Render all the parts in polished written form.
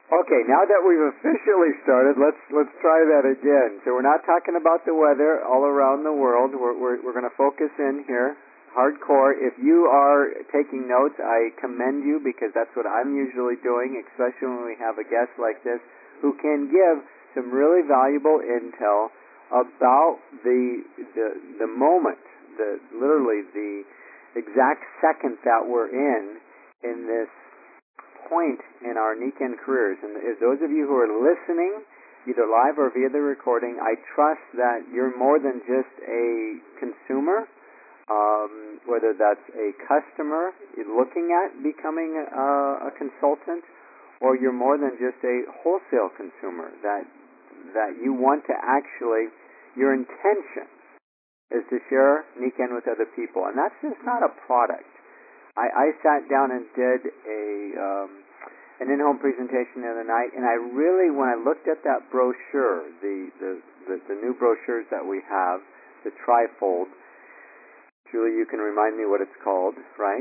Okay, now that we've officially started, let's try that again. So we're not talking about the weather all around the world. We're going to focus in here, hardcore. If you are taking notes, I commend you because that's what I'm usually doing, especially when we have a guest like this who can give some really valuable intel about the moment, literally the exact second that we're in this point in our Nikken careers. And as those of you who are listening, either live or via the recording, I trust that you're more than just a consumer, whether that's a customer looking at becoming a consultant, or you're more than just a wholesale consumer, that you want to actually, your intention is to share Nikken with other people. And that's just not a product. I sat down and did an in-home presentation the other night, and I really, when I looked at that brochure, the new brochures that we have, the trifold, Julie, you can remind me what it's called, right?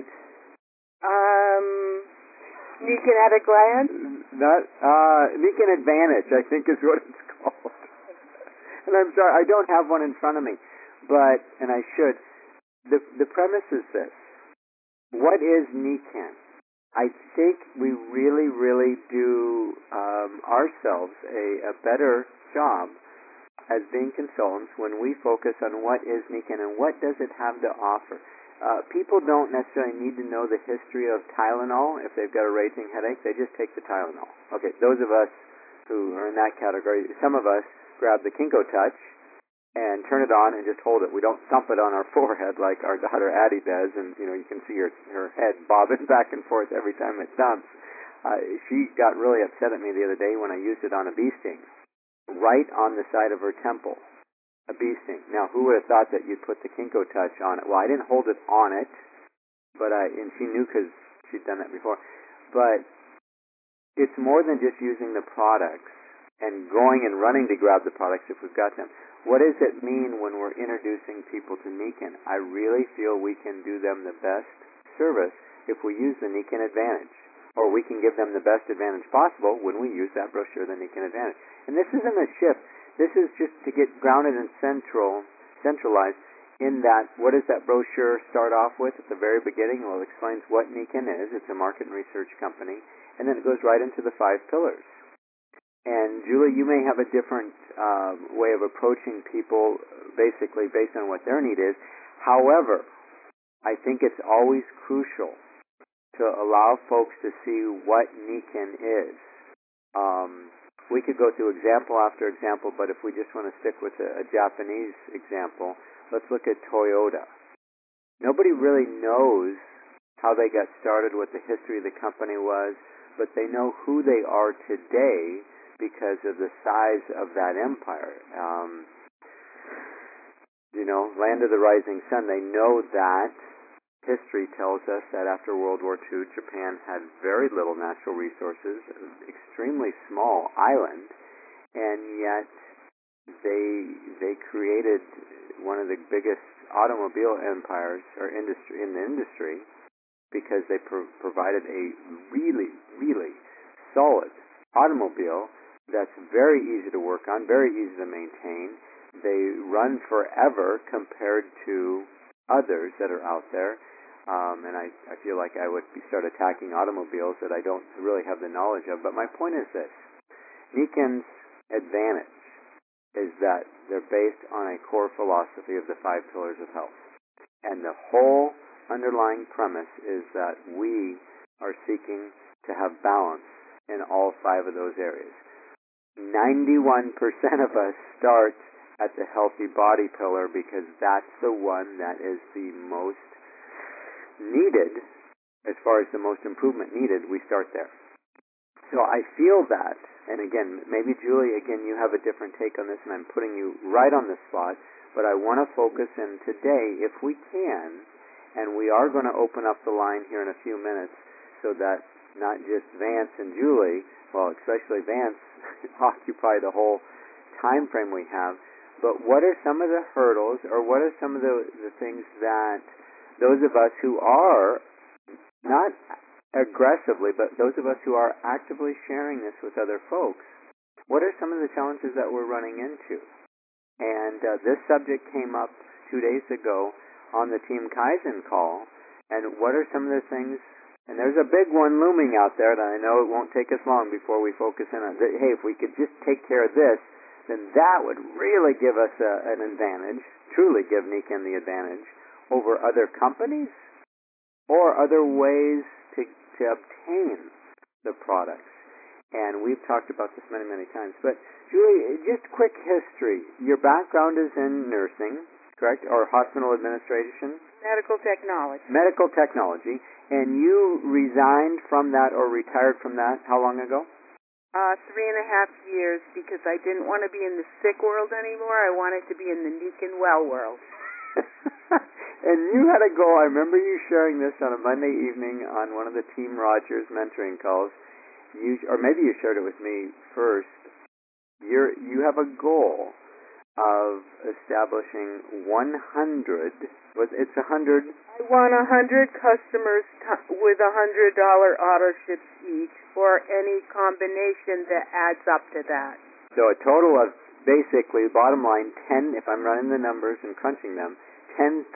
Nikken at a glance? Not Nikken Advantage, I think is what it's called. And I'm sorry, I don't have one in front of me, and I should. The premise is this. What is Nikken? I think we really, really do ourselves a better job as being consultants when we focus on what is Nikken and what does it have to offer. People don't necessarily need to know the history of Tylenol if they've got a raging headache. They just take the Tylenol. Okay, those of us who are in that category, some of us grab the Kinko Touch and turn it on and just hold it. We don't thump it on our forehead like our daughter Addie does, and you can see her head bobbing back and forth every time it thumps. She got really upset at me the other day when I used it on a bee sting, right on the side of her temple, a bee sting. Now, who would have thought that you'd put the Kinko Touch on it? Well, I didn't hold it on it, and she knew because she'd done that before. But it's more than just using the products and going and running to grab the products if we've got them. What does it mean when we're introducing people to Nikken? I really feel we can do them the best service if we use the Nikken Advantage, or we can give them the best advantage possible when we use that brochure, the Nikken Advantage. And this isn't a shift. This is just to get grounded and centralized in that. What does that brochure start off with at the very beginning? Well, it explains what Nikken is. It's a market and research company. And then it goes right into the 5 pillars. And Julie, you may have a different way of approaching people, basically based on what their need is. However, I think it's always crucial to allow folks to see what Nikken is. We could go through example after example, but if we just want to stick with a Japanese example, let's look at Toyota. Nobody really knows how they got started, what the history of the company was, but they know who they are today because of the size of that empire. Land of the rising sun, they know that. History tells us that after World War II, Japan had very little natural resources, an extremely small island, and yet they created one of the biggest automobile empires or industry in the industry because they provided a really, really solid automobile that's very easy to work on, very easy to maintain. They run forever compared to others that are out there. And I feel like I would start attacking automobiles that I don't really have the knowledge of. But my point is this. Nikken's advantage is that they're based on a core philosophy of the 5 pillars of health. And the whole underlying premise is that we are seeking to have balance in all 5 of those areas. 91% of us start at the healthy body pillar because that's the one that is the most needed, as far as the most improvement needed. We start there. So I feel that, and again, maybe Julie, again, you have a different take on this, and I'm putting you right on the spot, but I want to focus in today, if we can, and we are going to open up the line here in a few minutes so that not just Vance and Julie, well, especially Vance, occupy the whole time frame we have, but what are some of the hurdles, or what are some of the things that those of us who are not aggressively, but those of us who are actively sharing this with other folks, what are some of the challenges that we're running into? And this subject came up 2 days ago on the Team Kaizen call. And what are some of the things, and there's a big one looming out there that I know it won't take us long before we focus in on, hey, if we could just take care of this, then that would really give us an advantage, truly give Nikken the advantage over other companies or other ways to obtain the products. And we've talked about this many, many times. But Julie, just quick history. Your background is in nursing, correct? Or hospital administration? Medical technology. Medical technology. And you resigned from that or retired from that how long ago? 3.5 years, because I didn't want to be in the sick world anymore. I wanted to be in the Nikken well world. And you had a goal. I remember you sharing this on a Monday evening on one of the Team Rogers mentoring calls. Or maybe you shared it with me first. You have a goal of establishing 100. It's 100. I want 100 customers with $100 auto ships each, or any combination that adds up to that. So a total of, basically, bottom line, 10. If I'm running the numbers and crunching them, 10,000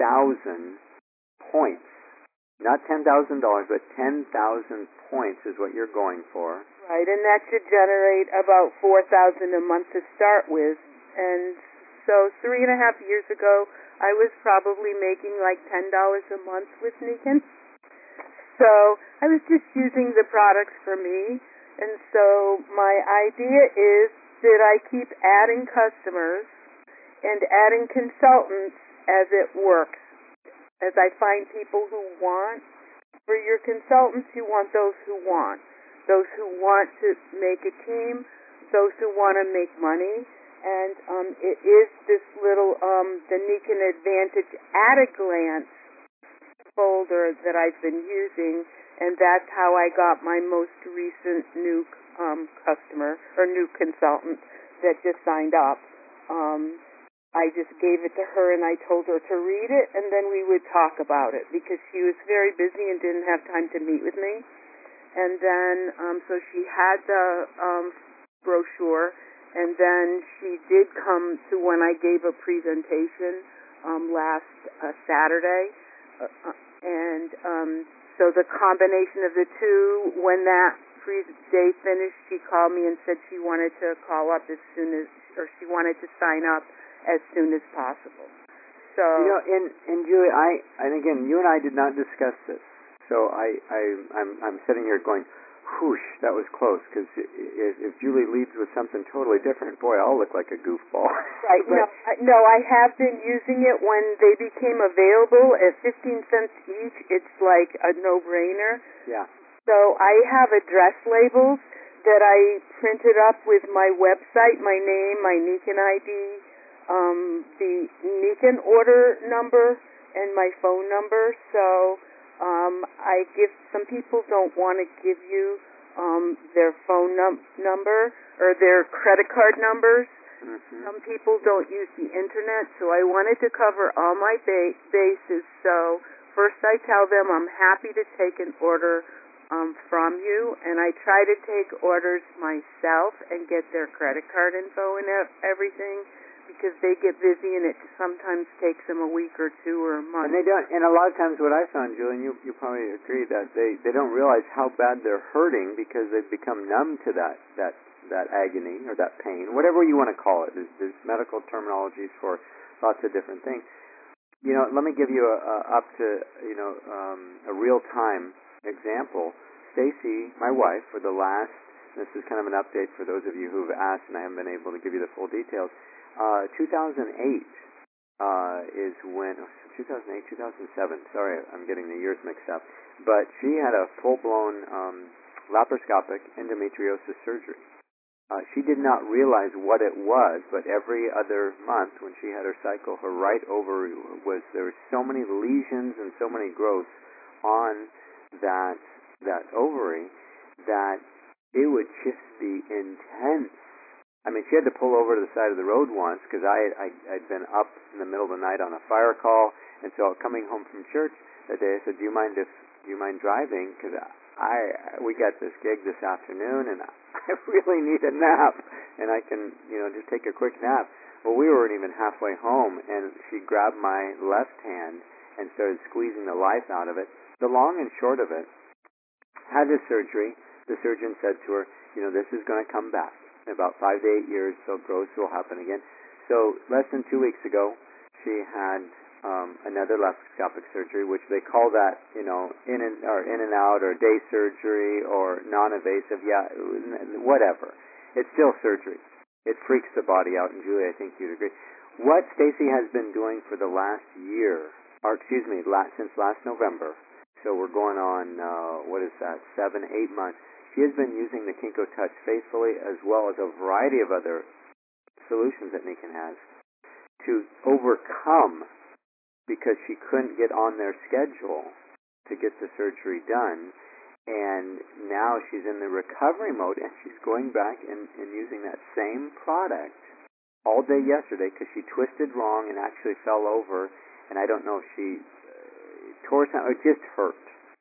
points. Not $10,000, but 10,000 points is what you're going for. Right, and that should generate about $4,000 a month to start with. And so 3.5 years ago, I was probably making like $10 a month with Nikken. So I was just using the products for me. And so my idea is that I keep adding customers and adding consultants as it works. As I find people who want, for your consultants, you want those who want to make a team, those who want to make money. And it is this little, the Nikken Advantage at a glance folder that I've been using, and that's how I got my most recent new customer, or new consultant that just signed up. I just gave it to her and I told her to read it, and then we would talk about it, because she was very busy and didn't have time to meet with me. And then, so she had the brochure, and then she did come to when I gave a presentation last Saturday. So the combination of the two, when that day finished, she called me and said she wanted to call up as soon as, or she wanted to sign up as soon as possible. So, you know, and Julie, and again, you and I did not discuss this. So I'm sitting here going, whoosh, that was close, because if Julie leads with something totally different, boy, I'll look like a goofball. Right. No, I have been using it when they became available at 15 cents each. It's like a no-brainer. Yeah. So I have address labels that I printed up with my website, my name, my Nikken ID, the Nikken order number, and my phone number. So I give, some people don't want to give you their phone number or their credit card numbers. Mm-hmm. Some people don't use the internet, so I wanted to cover all my bases. So first I tell them I'm happy to take an order from you, and I try to take orders myself and get their credit card info and everything, because they get busy and it sometimes takes them a week or two or a month. And they don't. And a lot of times, what I found, Julie, and you probably agree, that they don't realize how bad they're hurting because they've become numb to that agony or that pain, whatever you want to call it. There's medical terminologies for lots of different things. You know, let me give you a real time example. Stacy, my wife, for the last, this is kind of an update for those of you who've asked and I haven't been able to give you the full details. 2008 is when, 2008, 2007, sorry, I'm getting the years mixed up, but she had a full-blown laparoscopic endometriosis surgery. She did not realize what it was, but every other month when she had her cycle, her right ovary there were so many lesions and so many growths on that ovary that it would just be intense. I mean, she had to pull over to the side of the road once because I'd been up in the middle of the night on a fire call, and so coming home from church that day, I said, "Do you mind driving? Because we got this gig this afternoon, and I really need a nap, and I can, just take a quick nap. Well, we weren't even halfway home, and she grabbed my left hand and started squeezing the life out of it. The long and short of it, had this surgery. The surgeon said to her, this is going to come back in about 5 to 8 years, so growth will happen again. So less than 2 weeks ago, she had another laparoscopic surgery, which they call that, in and out, or day surgery, or non-invasive, whatever. It's still surgery. It freaks the body out, and Julie, I think you'd agree. What Stacy has been doing for the last year, since last November, so we're going on, 7, 8 months, she has been using the Kinko Touch faithfully, as well as a variety of other solutions that Nikken has, to overcome, because she couldn't get on their schedule to get the surgery done, and now she's in the recovery mode, and she's going back and using that same product all day yesterday, because she twisted wrong and actually fell over, and I don't know if she tore something, or just hurt.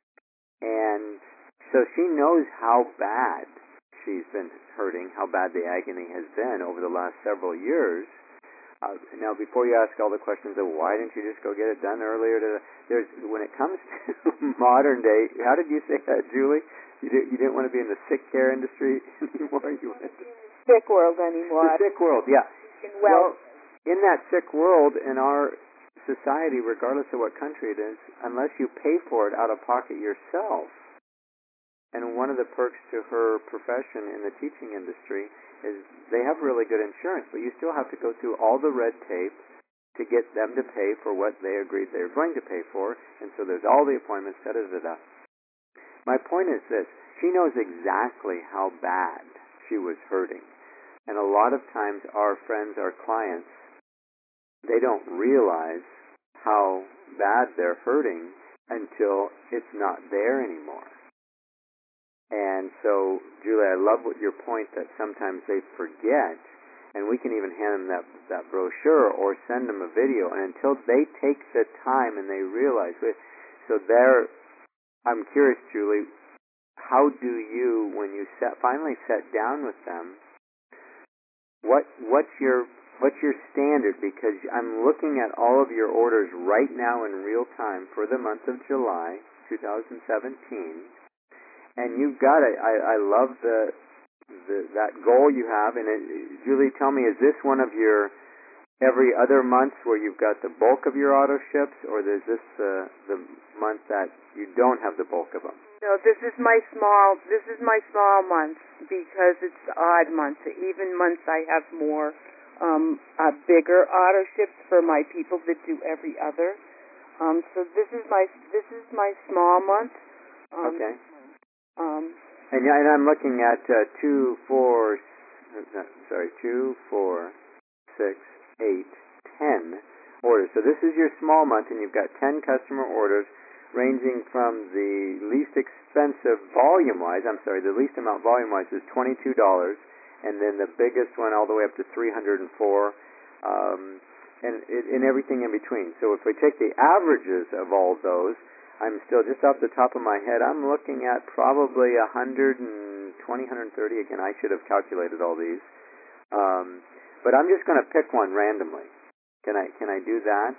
And so she knows how bad she's been hurting, how bad the agony has been over the last several years. Now, before you ask all the questions of why didn't you just go get it done earlier, when it comes to modern day, how did you say that, Julie? You didn't want to be in the sick care industry anymore. You went to sick world anymore. The sick world, yeah. Well, in that sick world, in our society, regardless of what country it is, unless you pay for it out of pocket yourself, and one of the perks to her profession in the teaching industry is they have really good insurance, but you still have to go through all the red tape to get them to pay for what they agreed they were going to pay for, and so there's all the appointments, da-da-da-da. My point is this: she knows exactly how bad she was hurting, and a lot of times our friends, our clients, they don't realize how bad they're hurting until it's not there anymore. And so, Julie, I love your point that sometimes they forget, and we can even hand them that brochure or send them a video, and until they take the time and they realize it. So I'm curious, Julie, how do you, when you finally sit down with them, what's your standard? Because I'm looking at all of your orders right now in real time for the month of July 2017. And you've got it. I love that goal you have. And Julie, tell me, is this one of your every other month where you've got the bulk of your auto ships, or is this the month that you don't have the bulk of them? No, this is my small month, because it's odd months. Even months I have more bigger auto ships for my people that do every other. So this is my small month. Okay. And I'm looking at 2, 4, 6, 8, 10 orders. So this is your small month, and you've got 10 customer orders, ranging from the least expensive volume-wise. The least amount volume-wise is $22, and then the biggest one all the way up to $304, and everything in between. So if we take the averages of all those, I'm still, just off the top of my head, I'm looking at probably 120, 130. Again, I should have calculated all these. But I'm just going to pick one randomly. Can I do that?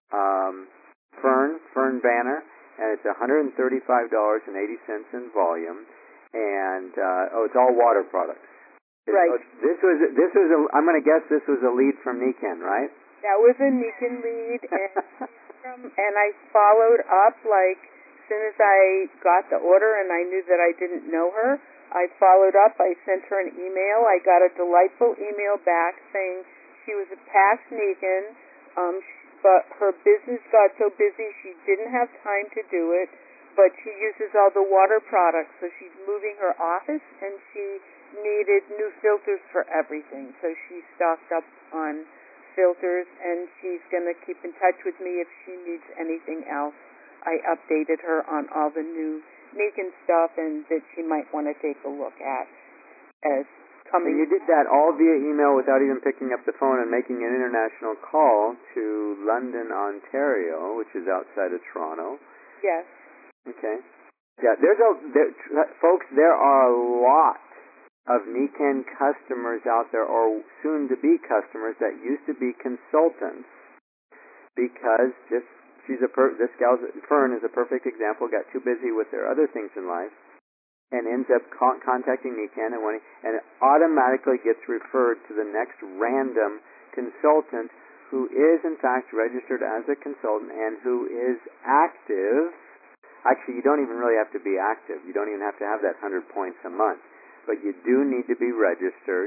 Fern Banner, and it's $135.80 in volume, and it's all water products. Right. This was I'm going to guess this was a lead from Nikken, right? That was a Nikken lead, and I followed up, like, as soon as I got the order and I knew that I didn't know her, I followed up. I sent her an email. I got a delightful email back saying she was a past Nikken, but her business got so busy she didn't have time to do it, but she uses all the water products, so she's moving her office, and she needed new filters for everything, so she stocked up on filters, and she's going to keep in touch with me if she needs anything else. I updated her on all the new Nikken stuff, and that she might want to take a look at as coming. And you did that all via email without even picking up the phone and making an international call to London, Ontario, which is outside of Toronto. Yes. Okay. Yeah, folks, there are a lot of Niken customers out there, or soon-to-be customers, that used to be consultants because this gal, Fern, is a perfect example, got too busy with their other things in life and ends up contacting Niken and it automatically gets referred to the next random consultant who is in fact registered as a consultant and who is active. Actually, you don't even really have to be active. You don't even have to have that 100 points a month. But you do need to be registered.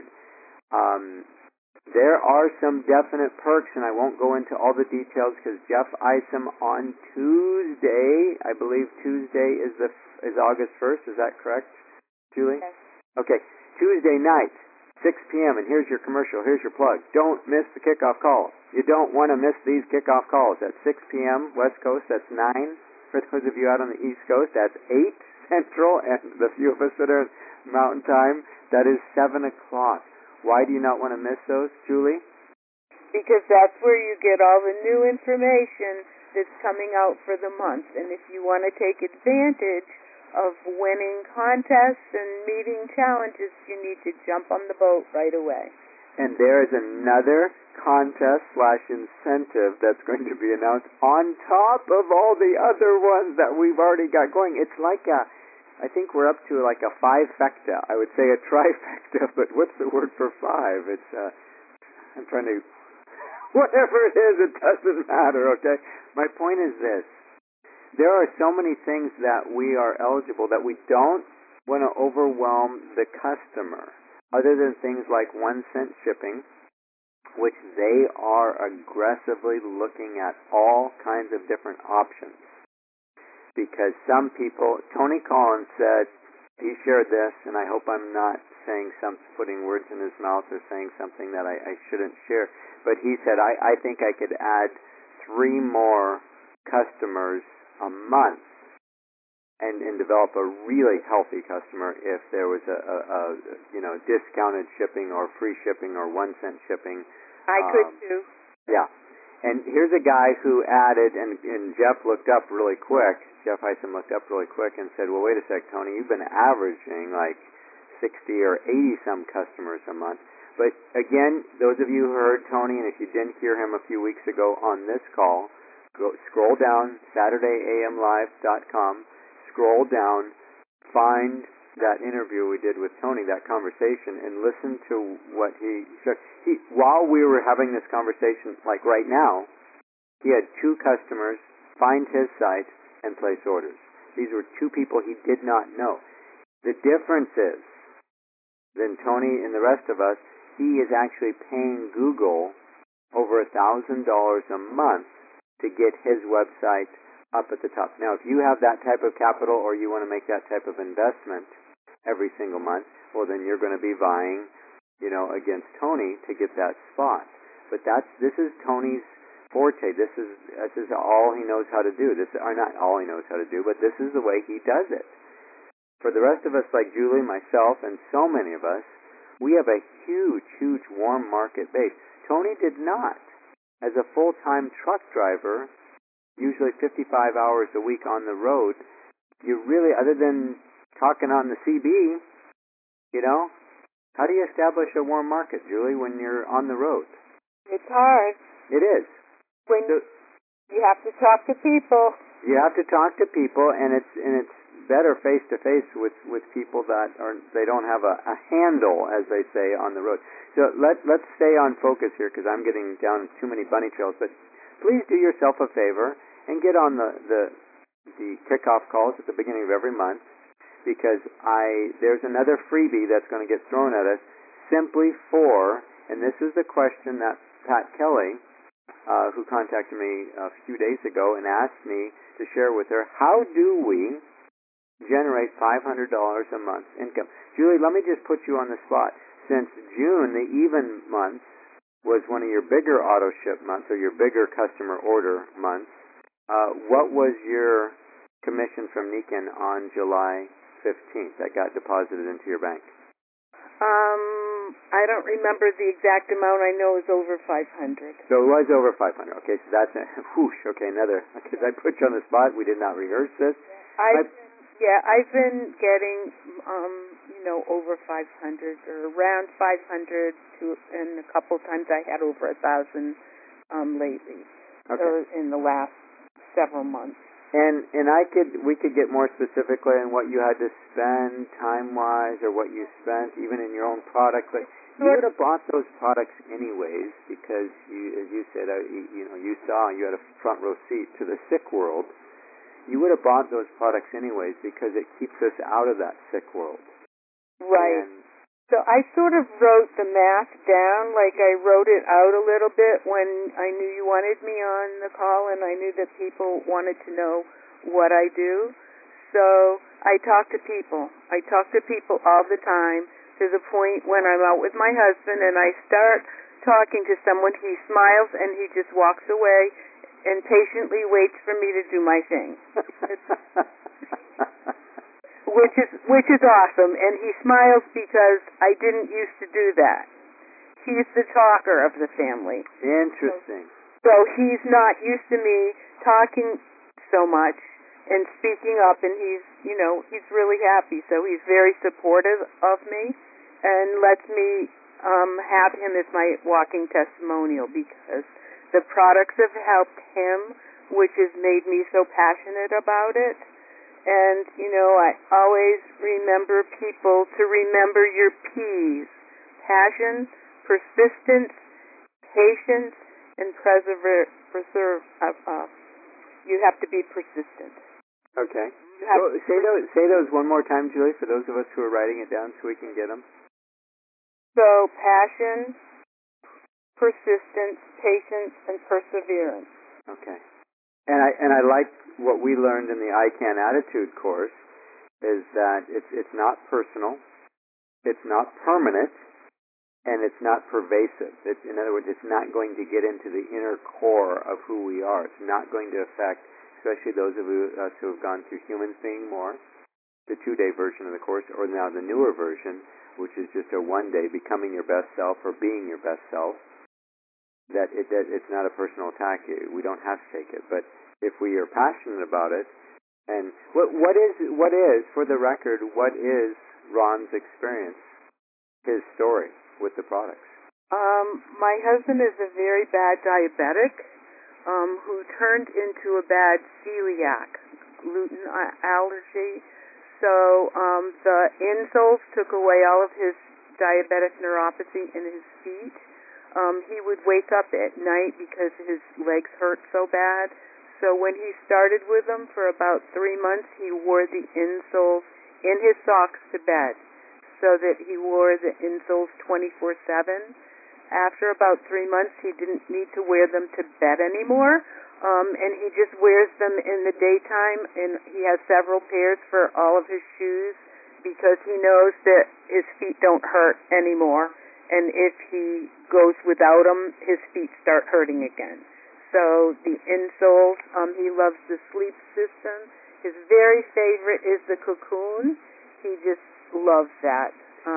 There are some definite perks, and I won't go into all the details because Jeff Isom on Tuesday, I believe Tuesday is August 1st. Is that correct, Julie? Yes. Okay. Tuesday night, 6 p.m., and here's your commercial. Here's your plug. Don't miss the kickoff calls. You don't want to miss these kickoff calls. At 6 p.m. West Coast, that's 9. For those of you out on the East Coast, that's 8 Central, and the few of us that are Mountain Time, that is 7 o'clock. Why do you not want to miss those, Julie? Because that's where you get all the new information that's coming out for the month. And if you want to take advantage of winning contests and meeting challenges, you need to jump on the boat right away. And there is another contest/incentive that's going to be announced on top of all the other ones that we've already got going. It's like I think we're up to like a fivefecta. I would say a trifecta, but what's the word for five? It's, I'm trying to, whatever it is, it doesn't matter, okay? My point is this. There are so many things that we are eligible that we don't want to overwhelm the customer, other than things like 1-cent shipping, which they are aggressively looking at all kinds of different options. Because some people, Tony Collins said, he shared this, and I hope I'm not putting words in his mouth or saying something that I shouldn't share, but he said, I think I could add 3 more customers a month and develop a really healthy customer if there was a discounted shipping or free shipping or 1-cent shipping. I could too. Yeah. And here's a guy who added, and Jeff looked up really quick. Jeff Isom looked up really quick and said, well, wait a sec, Tony, you've been averaging like 60 or 80-some customers a month. But again, those of you who heard Tony, and if you didn't hear him a few weeks ago on this call, scroll down, SaturdayAMLive.com, scroll down, find that interview we did with Tony, that conversation, and listen to what he said. While we were having this conversation, like right now, he had 2 customers find his site and place orders. These were 2 people he did not know. The difference is, than Tony and the rest of us, he is actually paying Google over $1,000 a month to get his website up at the top. Now, if you have that type of capital or you want to make that type of investment every single month, well, then you're going to be vying, against Tony to get that spot. But this is Tony's forte. This is all he knows how to do. Not all he knows how to do, but this is the way he does it. For the rest of us, like Julie, myself, and so many of us, we have a huge, huge warm market base. Tony did not. As a full-time truck driver, usually 55 hours a week on the road, you really, other than talking on the CB, how do you establish a warm market, Julie, when you're on the road? It's hard. It is. When you have to talk to people. You have to talk to people, and it's better face to face with people that they don't have a handle, as they say, on the road. So let's stay on focus here because I'm getting down too many bunny trails. But please do yourself a favor and get on the kickoff calls at the beginning of every month, because there's another freebie that's going to get thrown at us simply for, and this is the question that Pat Kelly, who contacted me a few days ago and asked me to share with her, how do we generate $500 a month income? Julie, let me just put you on the spot. Since June, the even month, was one of your bigger auto ship months or your bigger customer order months, what was your commission from Niken on July 15th that got deposited into your bank? I don't remember the exact amount. I know it was over 500. So it was over 500. Okay, so that's whoosh. Okay, because I put you on the spot. We did not rehearse this. I've Yeah, I've been getting, over 500 or around 500 and a couple times I had over 1,000 lately. Okay. So in the last several months. And we could get more specifically on what you had to spend time-wise or what you spent even in your own product, but you would have bought those products anyways because as you said, you saw you had a front row seat to the sick world. You would have bought those products anyways because it keeps us out of that sick world. Right. And so I sort of wrote the math down, like I wrote it out a little bit when I knew you wanted me on the call and I knew that people wanted to know what I do. So I talk to people. I talk to people all the time to the point when I'm out with my husband and I start talking to someone, he smiles and he just walks away and patiently waits for me to do my thing. Which is awesome, and he smiles because I didn't used to do that. He's the talker of the family. Interesting. So he's not used to me talking so much and speaking up, and he's really happy. So he's very supportive of me and lets me have him as my walking testimonial because the products have helped him, which has made me so passionate about it. And, I always remember people to remember your P's: passion, persistence, patience, and you have to be persistent. Okay. Say those one more time, Julie, for those of us who are writing it down so we can get them. So, passion, persistence, patience, and perseverance. Okay. And I like what we learned in the I Can Attitude course is that it's not personal, it's not permanent, and it's not pervasive. In other words, it's not going to get into the inner core of who we are. It's not going to affect, especially those of us who have gone through Humans Being More, the 2-day version of the course, or now the newer version, which is just a 1-day Becoming Your Best Self or Being Your Best Self. That it's not a personal attack. We don't have to take it. But if we are passionate about it, and what is for the record, what is Ron's experience, his story with the products? My husband is a very bad diabetic who turned into a bad celiac, gluten allergy. So the insoles took away all of his diabetic neuropathy in his feet. He would wake up at night because his legs hurt so bad. So when he started with them for about 3 months, he wore the insoles in his socks to bed so that he wore the insoles 24/7. After about 3 months, he didn't need to wear them to bed anymore, and he just wears them in the daytime, and he has several pairs for all of his shoes because he knows that his feet don't hurt anymore. And if he goes without them, his feet start hurting again. So the insoles, he loves the sleep system. His very favorite is the Cocoon. He just loves that.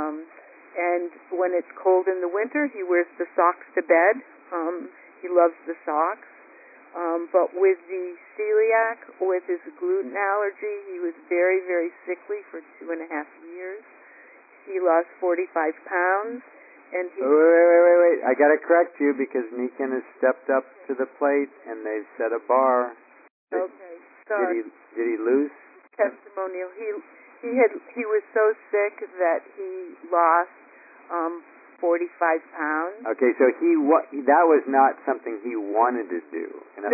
And when it's cold in the winter, he wears the socks to bed. He loves the socks. But with the celiac, with his gluten allergy, he was very, very sickly for 2.5 years. He lost 45 pounds. And wait. I got to correct you because Nikan has stepped up to the plate and they've set a bar. Okay, sorry. Did he lose? Testimonial. He was so sick that he lost 45 pounds. Okay, so that was not something he wanted to do. No.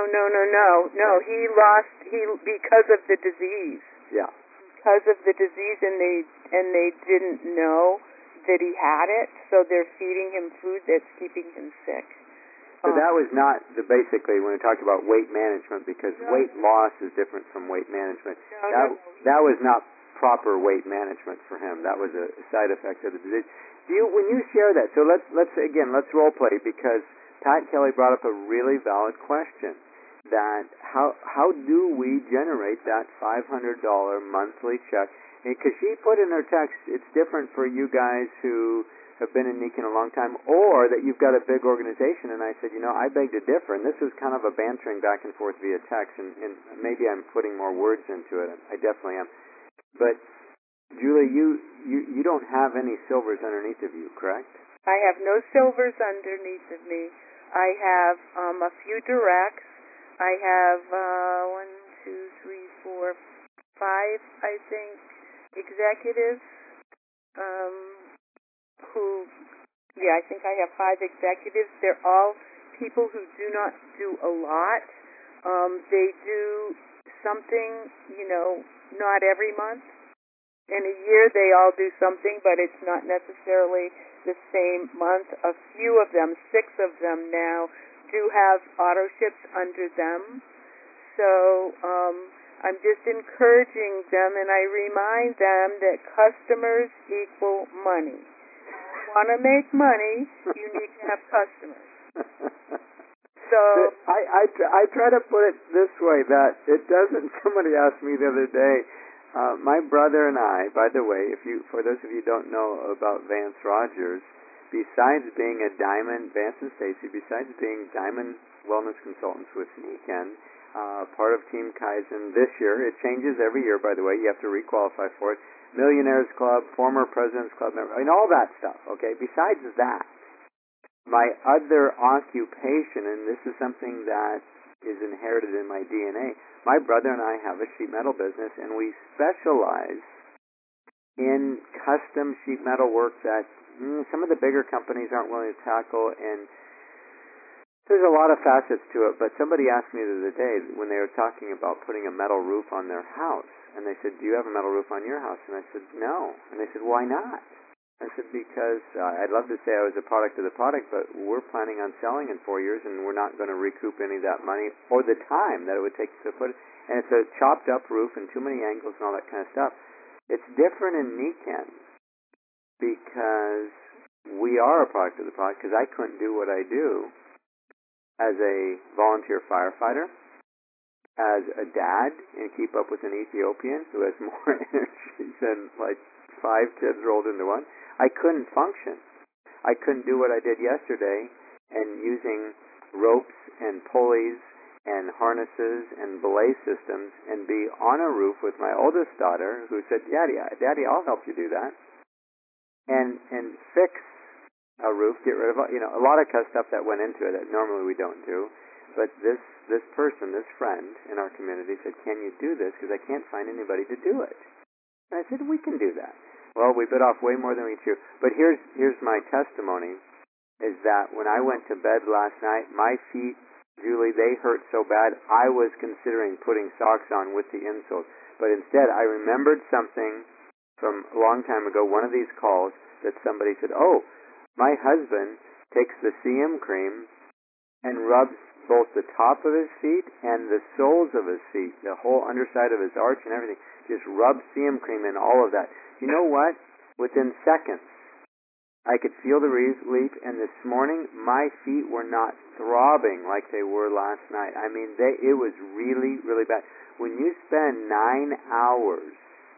He lost because of the disease. Yeah. Because of the disease, and they didn't know that he had it, so they're feeding him food that's keeping him sick. So that was not basically when we talked about weight management, because weight loss is different from weight management. That was not proper weight management for him. That was a side effect of the disease. When you share that, so let's role play, because Pat Kelly brought up a really valid question. That how do we generate that $500 monthly check? Because she put in her text, it's different for you guys who have been in Nikken a long time, or that you've got a big organization. And I said, I beg to differ. And this was kind of a bantering back and forth via text, and maybe I'm putting more words into it. I definitely am. But Julie, you don't have any silvers underneath of you, correct? I have no silvers underneath of me. I have a few directs. I have 1, 2, 3, 4, 5, I think, executives I think I have 5 executives. They're all people who do not do a lot. They do something, not every month. In a year, they all do something, but it's not necessarily the same month. A few of them, 6 of them now, do have auto ships under them. So I'm just encouraging them, and I remind them that customers equal money. If you want to make money, you need to have customers. So I try to put it this way, that it doesn't. Somebody asked me the other day. My brother and I, by the way, for those of you who don't know about Vance Rogers, besides being a Diamond, Vance and Stacy, besides being Diamond Wellness Consultants with Nikken, part of Team Kaizen this year, it changes every year, by the way, you have to requalify for it, Millionaires Club, former President's Club member, all that stuff, okay? Besides that, my other occupation, and this is something that is inherited in my DNA, my brother and I have a sheet metal business, and we specialize in custom sheet metal work that some of the bigger companies aren't willing to tackle, and there's a lot of facets to it. But somebody asked me the other day when they were talking about putting a metal roof on their house, and they said, do you have a metal roof on your house? And I said, no. And they said, why not? I said, because I'd love to say I was a product of the product, but we're planning on selling in 4 years, and we're not going to recoup any of that money or the time that it would take to put it. And it's a chopped up roof and too many angles and all that kind of stuff. It's different in Nikken because we are a product of the product, because I couldn't do what I do as a volunteer firefighter, as a dad, and keep up with an Ethiopian who has more energy than like 5 kids rolled into one. I couldn't function. I couldn't do what I did yesterday, and using ropes and pulleys and harnesses and belay systems and be on a roof with my oldest daughter who said, Daddy, I'll help you do that. And fix a roof, get rid of, a lot of stuff that went into it that normally we don't do. But this person, this friend in our community said, can you do this? Because I can't find anybody to do it. And I said, we can do that. Well, we bit off way more than we chewed. But here's my testimony, is that when I went to bed last night, my feet, Julie, they hurt so bad, I was considering putting socks on with the insoles. But instead, I remembered something from a long time ago, one of these calls, that somebody said, oh, my husband takes the CM cream and rubs both the top of his feet and the soles of his feet, the whole underside of his arch and everything. Just rub CM cream in all of that. You know what? Within seconds, I could feel the relief, and this morning, my feet were not throbbing like they were last night. I mean, it was really, really bad. When you spend 9 hours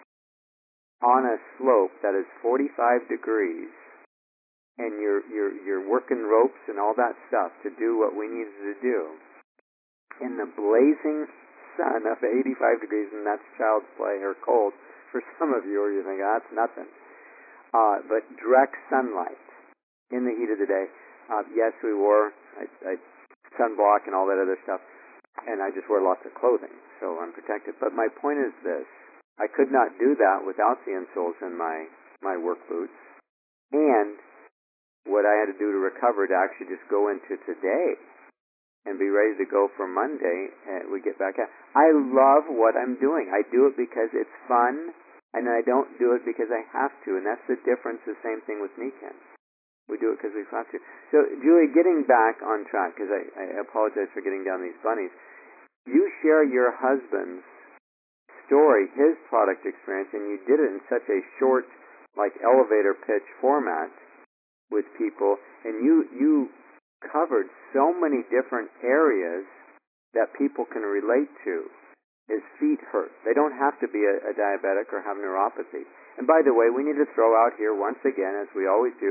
on a slope that is 45 degrees, and you're working ropes and all that stuff to do what we needed to do, in the blazing sun of 85 degrees, and that's child's play or cold for some of you, or you think, that's nothing. But direct sunlight in the heat of the day. Yes, we wore sunblock and all that other stuff, and I just wore lots of clothing, so I'm protected. But my point is this. I could not do that without the insoles in my work boots. And what I had to do to recover to actually just go into today and be ready to go for Monday, and we get back out. I love what I'm doing. I do it because it's fun, and I don't do it because I have to, and that's the difference, the same thing with Nikken. We do it because we have to. So, Julie, getting back on track, because I apologize for getting down these bunnies, you share your husband's story, his product experience, and you did it in such a short, like elevator pitch format with people, and you covered so many different areas that people can relate to. His feet hurt. They don't have to be a diabetic or have neuropathy. And by the way, we need to throw out here once again, as we always do,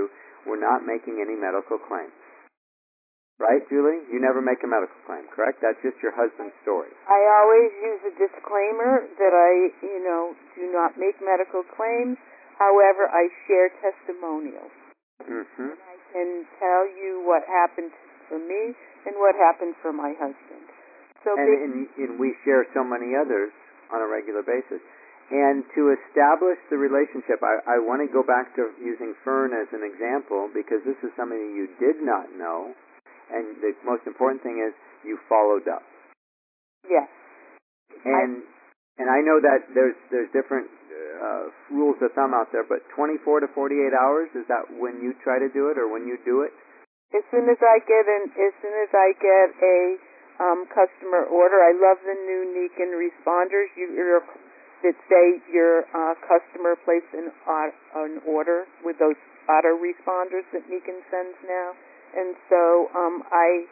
we're not making any medical claims. Right, Julie? You never make a medical claim, correct? That's just your husband's story. I always use a disclaimer that I, do not make medical claims. However, I share testimonials. Mm-hmm. And I can tell you what happened for me and what happened for my husband. So and we share so many others on a regular basis. And to establish the relationship, I want to go back to using Fern as an example, because this is something that you did not know. And the most important thing is you followed up. Yes. And I know that there's different rules of thumb out there, but 24 to 48 hours, is that when you try to do it or when you do it? As soon as I get a customer order, I love the new Niken responders that say your customer placed an order with those auto responders that Niken sends now. And so I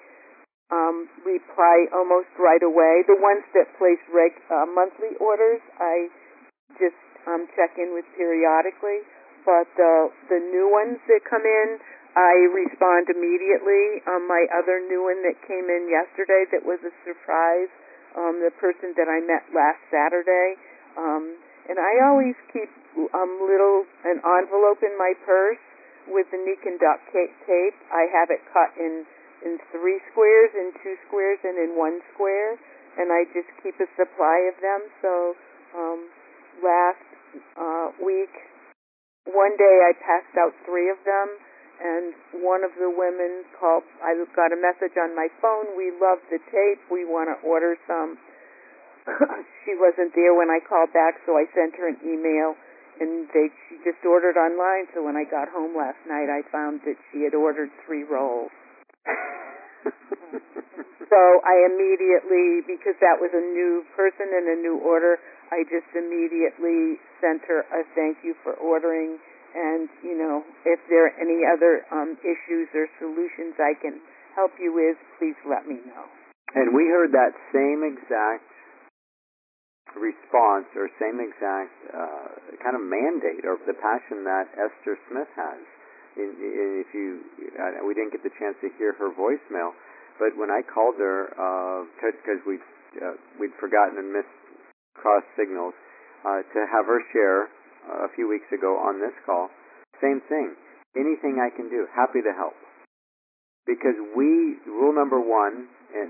reply almost right away. The ones that place monthly orders, I just check in with periodically. But the new ones that come in, I respond immediately. My other new one that came in yesterday that was a surprise, the person that I met last Saturday. And I always keep an envelope in my purse with the Niken duct tape. I have it cut in 3 squares, in 2 squares, and in 1 square, and I just keep a supply of them. So last week, one day I passed out 3 of them, and one of the women called. I got a message on my phone. We love the tape. We want to order some. She wasn't there when I called back, so I sent her an email. And she just ordered online, so when I got home last night, I found that she had ordered 3 rolls. So I immediately, because that was a new person and a new order, I just immediately sent her a thank you for ordering. And, if there are any other issues or solutions I can help you with, please let me know. And we heard that same exact response or same exact kind of mandate or the passion that Esther Smith has. If we didn't get the chance to hear her voicemail, but when I called her, because we'd forgotten and missed cross signals, to have her share a few weeks ago on this call, same thing. Anything I can do, happy to help. Because rule number 1, and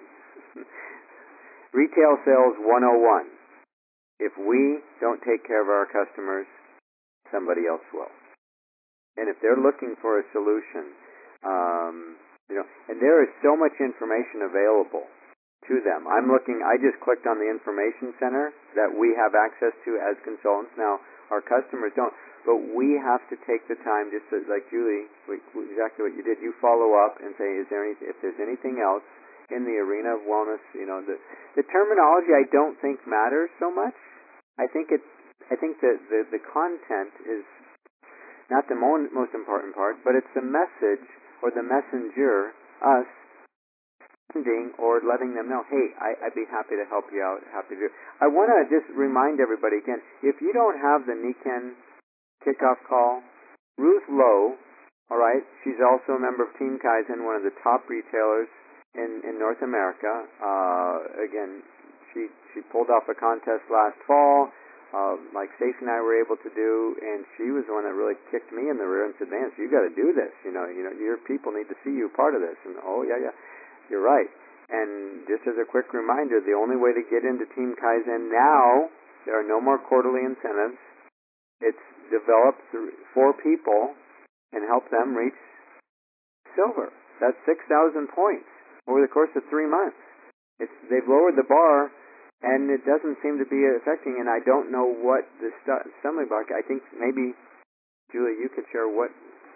Retail Sales 101. If we don't take care of our customers, somebody else will. And if they're looking for a solution, and there is so much information available to them. I just clicked on the information center that we have access to as consultants. Now, our customers don't, but we have to take the time, just like Julie, exactly what you did. You follow up and say, if there's anything else in the arena of wellness, the terminology I don't think matters so much. I think that the content is not the most important part, but it's the message or the messenger, us sending or letting them know, hey, I'd be happy to help you out, happy to do. I want to just remind everybody again, if you don't have the Niken kickoff call, Ruth Lowe, all right, she's also a member of Team Kaizen, one of the top retailers in North America. Again, she pulled off a contest last fall, like Stacey and I were able to do, and she was the one that really kicked me in the rear and said, "Man, you got to do this. Your people need to see you part of this." And yeah, you're right. And just as a quick reminder, the only way to get into Team Kaizen now, there are no more quarterly incentives. It's develop 4 people and help them reach silver. That's 6,000 points over the course of 3 months. They've lowered the bar, and it doesn't seem to be affecting. And I don't know what the stumbling block. I think maybe, Julie, you could share what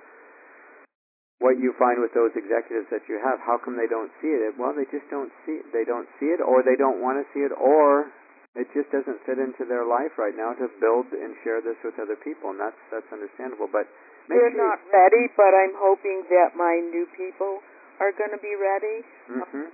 you find with those executives that you have. How come they don't see it? Well, they just don't see it. They don't see it, or they don't want to see it, or it just doesn't fit into their life right now to build and share this with other people, and that's understandable. But they're not ready, but I'm hoping that my new people are going to be ready. Mm-hmm.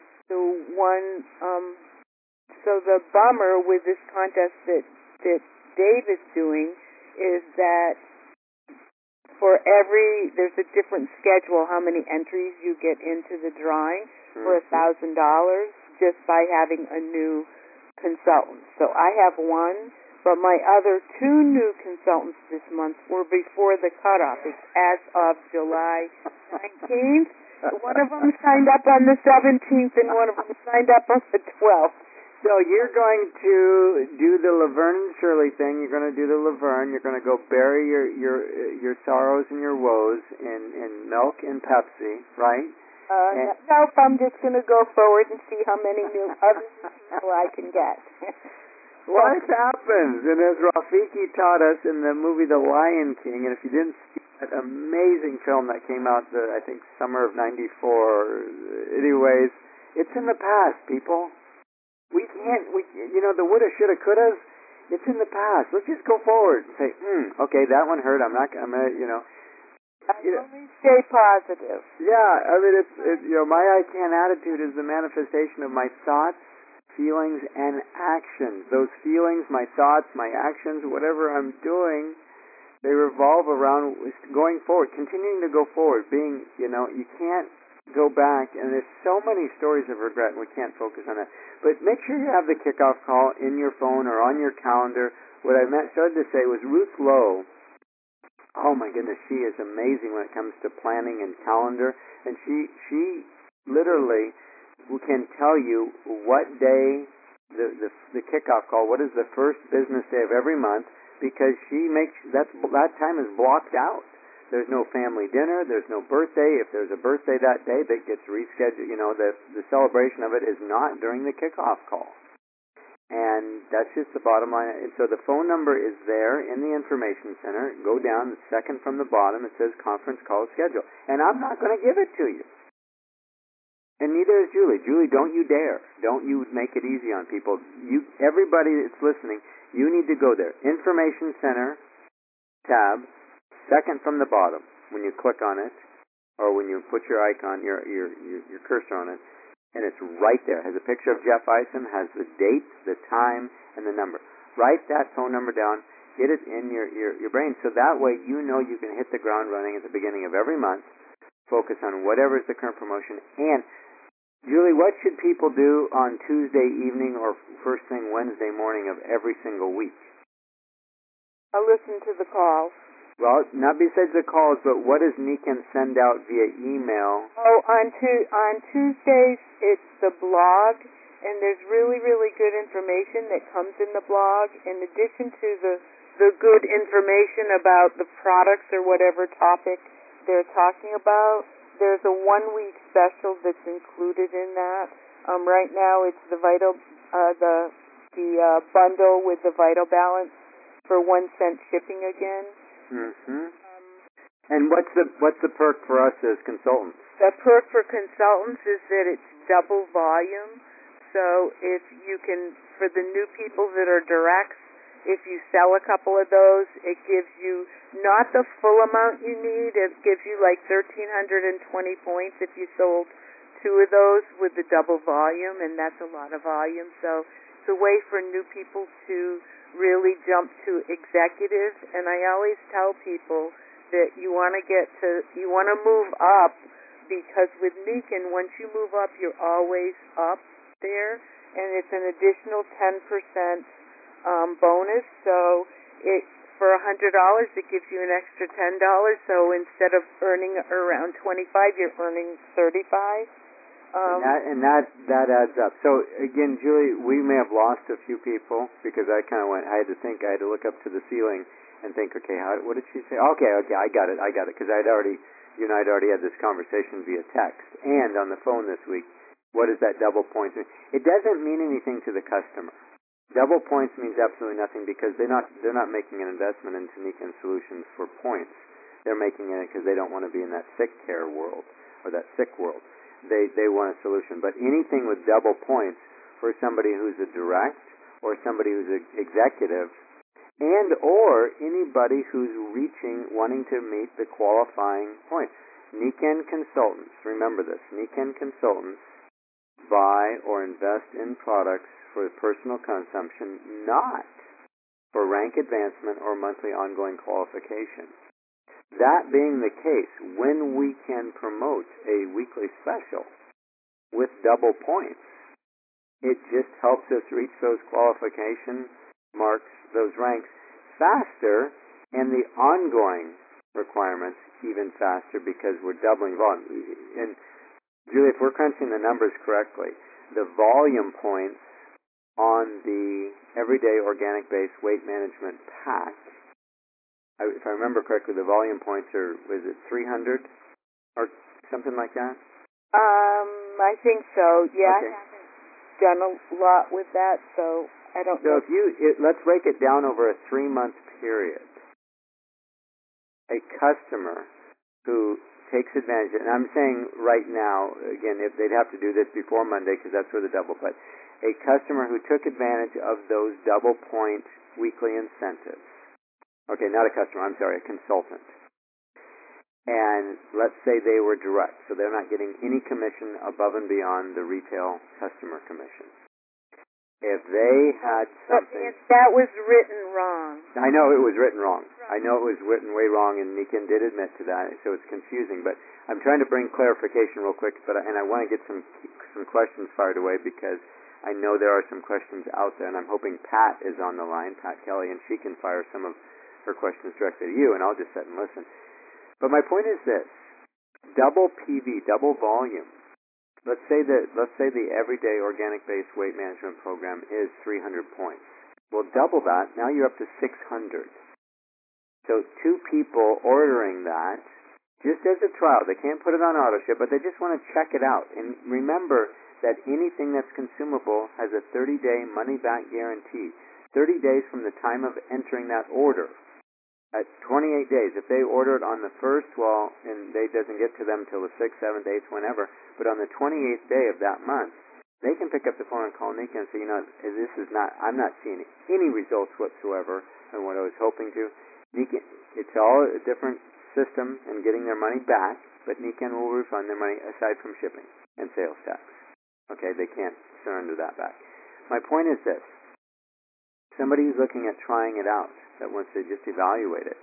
So the bummer with this contest that Dave is doing is that there's a different schedule how many entries you get into the drawing for $1,000 just by having a new consultant. So I have one, but my other two new consultants this month were before the cutoff. It's as of July 19th. One of them signed up on the 17th and one of them signed up on the 12th. So you're going to do the Laverne and Shirley thing. You're going to do the Laverne. You're going to go bury your sorrows and your woes in milk and Pepsi, right? Nope, I'm just going to go forward and see how many new other people I can get. Life happens, and as Rafiki taught us in the movie The Lion King, and if you didn't see that amazing film that came out, I think summer of '94. Anyways, it's in the past, people. We the woulda, shoulda, couldas. It's in the past. Let's just go forward and say, okay, that one hurt. I'm gonna, only stay positive. Yeah, I mean, my I can attitude is the manifestation of my thoughts, feelings, and actions. Those feelings, my thoughts, my actions, whatever I'm doing, they revolve around going forward, continuing to go forward. Being, you can't go back, and there's so many stories of regret, and we can't focus on that. But make sure you have the kickoff call in your phone or on your calendar. What I started to say was Ruth Lowe. Oh my goodness, she is amazing when it comes to planning and calendar, and she literally can tell you what day the kickoff call, what is the first business day of every month, because she makes that time is blocked out. There's no family dinner. There's no birthday. If there's a birthday that day, that gets rescheduled. The celebration of it is not during the kickoff call. And that's just the bottom line. And so the phone number is there in the information center. Go down, the second from the bottom, it says conference call schedule. And I'm not going to give it to you. And neither is Julie. Julie, don't you dare. Don't you make it easy on people. Everybody that's listening, you need to go there. Information center tab, second from the bottom, when you click on it, or when you put your icon, your cursor on it, and it's right there. It has a picture of Jeff Isom, has the date, the time, and the number. Write that phone number down, get it in your brain, so that way you know you can hit the ground running at the beginning of every month, focus on whatever is the current promotion. And, Julie, what should people do on Tuesday evening or first thing Wednesday morning of every single week? I'll listen to the calls. Well, not besides the calls, but what does Niken send out via email? Oh, on Tuesdays, it's the blog, and there's really, really good information that comes in the blog. In addition to the good information about the products or whatever topic they're talking about, there's a 1-week special that's included in that. Right now, it's the bundle with the Vital Balance for 1 cent shipping again. Mm-hmm. And what's the perk for us as consultants? The perk for consultants is that it's double volume. So if you can, for the new people that are directs, if you sell a couple of those, it gives you not the full amount you need. It gives you like 1,320 points if you sold 2 of those with the double volume, and that's a lot of volume. So it's a way for new people to really jump to executive. And I always tell people that you want to move up, because with Niken, once you move up, you're always up there, and it's an additional 10% bonus. So for $100, it gives you an extra $10. So instead of earning around 25, you're earning 35. And that adds up. So again, Julie, we may have lost a few people because I had to look up to the ceiling and think, okay, what did she say? Okay, I got it, because I'd already had this conversation via text and on the phone this week. What does that double points mean? It doesn't mean anything to the customer. Double points means absolutely nothing, because they're not making an investment into Niken Solutions for points. They're making it because they don't want to be in that sick care world or that sick world. They want a solution. But anything with double points for somebody who's a direct or somebody who's an executive, and or anybody who's wanting to meet the qualifying point. Niken Consultants, remember this, Niken Consultants buy or invest in products for personal consumption, not for rank advancement or monthly ongoing qualification. That being the case, when we can promote a weekly special with double points, it just helps us reach those qualification marks, those ranks faster, and the ongoing requirements even faster because we're doubling volume. And Julie, if we're crunching the numbers correctly, the volume points on the Everyday Organic-Based Weight Management Pack, if I remember correctly, the volume points are, was it 300 or something like that? I think so. Yeah, Okay. I haven't done a lot with that, so I don't know. So let's break it down over a 3-month period. A customer who takes advantage, and I'm saying right now, again, if they'd have to do this before Monday because that's where the double, but a customer who took advantage of those double point weekly incentives. Okay, not a customer, I'm sorry, a consultant. And let's say they were direct, so they're not getting any commission above and beyond the retail customer commission. If they had something... But that was written wrong. I know it was written wrong. I know it was written way wrong, and Nikin did admit to that, so it's confusing. But I'm trying to bring clarification real quick, and I want to get some questions fired away because I know there are some questions out there, and I'm hoping Pat is on the line, Pat Kelly, and she can fire some of her questions directly to you, and I'll just sit and listen. But my point is this: double PV, double volume. Let's say the Everyday Organic-Based Weight Management Program is 300 points. Well, double that. Now you're up to 600. So 2 people ordering that just as a trial. They can't put it on auto ship, but they just want to check it out. And remember that anything that's consumable has a 30-day money-back guarantee. 30 days from the time of entering that order. At 28 days, if they order it on the 1st, well, and it doesn't get to them till the 6th, 7th, 8th, whenever, but on the 28th day of that month, they can pick up the phone and call Nika and say, I'm not seeing any results whatsoever on what I was hoping to. Nika, it's all a different system in getting their money back, but Nikan will refund their money aside from shipping and sales tax. Okay, they can't surrender that back. My point is this. Somebody who's looking at trying it out, that wants to just evaluate it,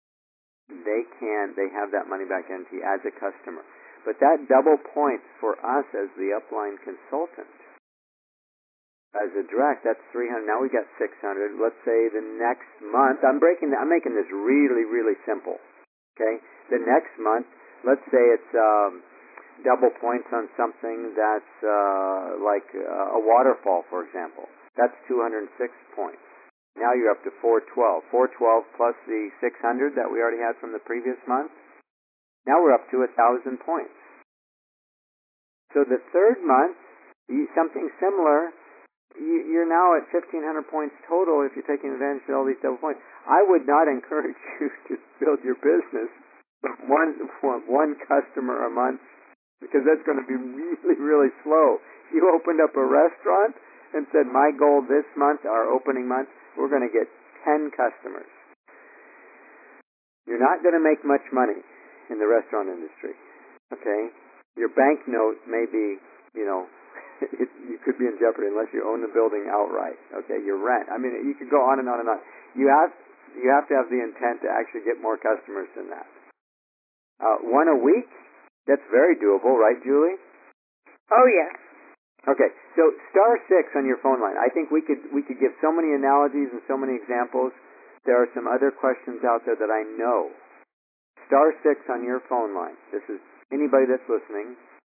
they have that money back guarantee as a customer. But that double points for us as the upline consultant. As a direct, that's 300. Now we got 600. Let's say the next month, I'm making this really, really simple. Okay? The next month, let's say it's double points on something that's like a waterfall, for example. That's 206 points. Now you're up to 412. 412 plus the 600 that we already had from the previous month. Now we're up to 1,000 points. So the third month, something similar, you're now at 1,500 points total if you're taking advantage of all these double points. I would not encourage you to build your business one customer a month because that's going to be really, really slow. You opened up a restaurant and said, my goal this month, our opening month, we're going to get 10 customers. You're not going to make much money in the restaurant industry, okay? Your bank note may be, you could be in jeopardy unless you own the building outright, okay? Your rent. I mean, you could go on and on and on. You have to have the intent to actually get more customers than that. One a week, that's very doable, right, Julie? Oh, yes. Okay, so *6 on your phone line. I think we could give so many analogies and so many examples. There are some other questions out there that I know. *6 on your phone line. This is anybody that's listening.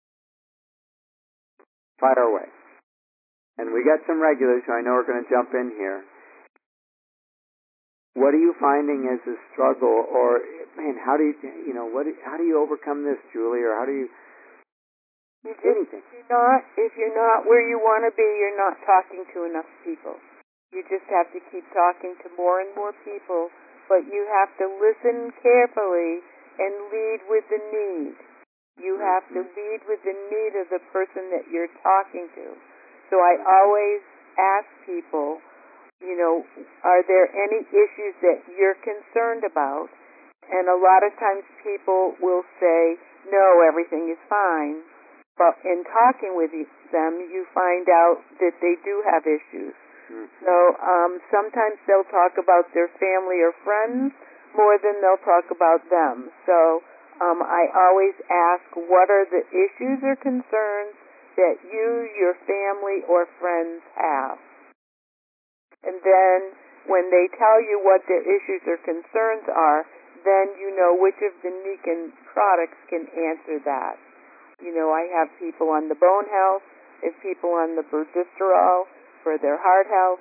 Fire away. And we got some regulars who I know are going to jump in here. What are you finding as a struggle, or man, how do you overcome this, Julie, or how do you? Anything. If you're not where you want to be, you're not talking to enough people. You just have to keep talking to more and more people, but you have to listen carefully and lead with the need. You have to lead with the need of the person that you're talking to. So I always ask people, are there any issues that you're concerned about? And a lot of times people will say, no, everything is fine. But in talking with them, you find out that they do have issues. Mm-hmm. So sometimes they'll talk about their family or friends. more than they'll talk about them. So I always ask, what are the issues or concerns that you, your family, or friends have? And then when they tell you what their issues or concerns are, then you know which of the Nikken products can answer that. You know, I have people on the bone health, I have people on the Berdisterol for their heart health.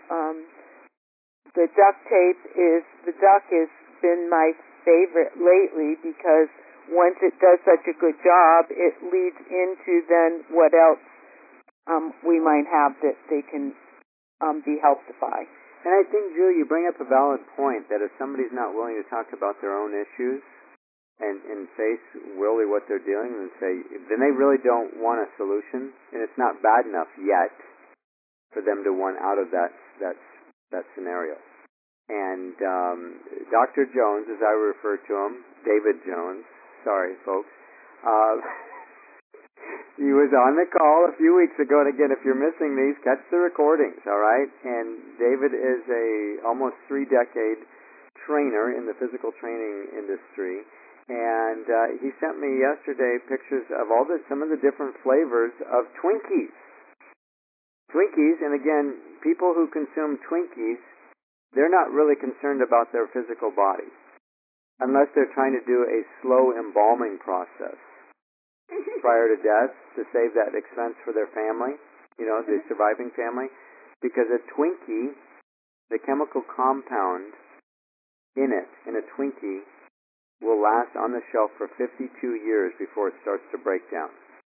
The duck has been my favorite lately because once it does such a good job, it leads into then what else we might have that they can be helped by. And I think, Julie, you bring up a valid point that if somebody's not willing to talk about their own issues and face really what they're dealing with, then they really don't want a solution, and it's not bad enough yet for them to want out of that scenario. And Dr. Jones, as I refer to him, David Jones, sorry folks, he was on the call a few weeks ago, and again, if you're missing these, catch the recordings, all right? And David is a almost 3-decade trainer in the physical training industry, and he sent me yesterday pictures of some of the different flavors of Twinkies. Twinkies, and again, people who consume Twinkies, they're not really concerned about their physical body unless they're trying to do a slow embalming process prior to death to save that expense for their family, the surviving family. Because a Twinkie, the chemical compound in a Twinkie will last on the shelf for 52 years before it starts to break down.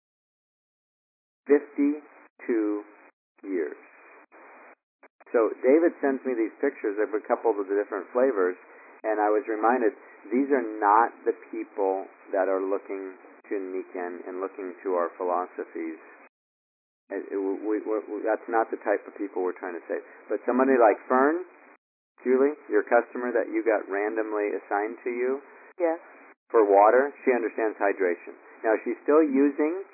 52 years. So David sends me these pictures of a couple of the different flavors, and I was reminded, these are not the people that are looking to Nikken and looking to our philosophies. That's not the type of people we're trying to save. But somebody like Fern, Julie, your customer that you got randomly assigned to you, yes, for water, she understands hydration. Now, she's still using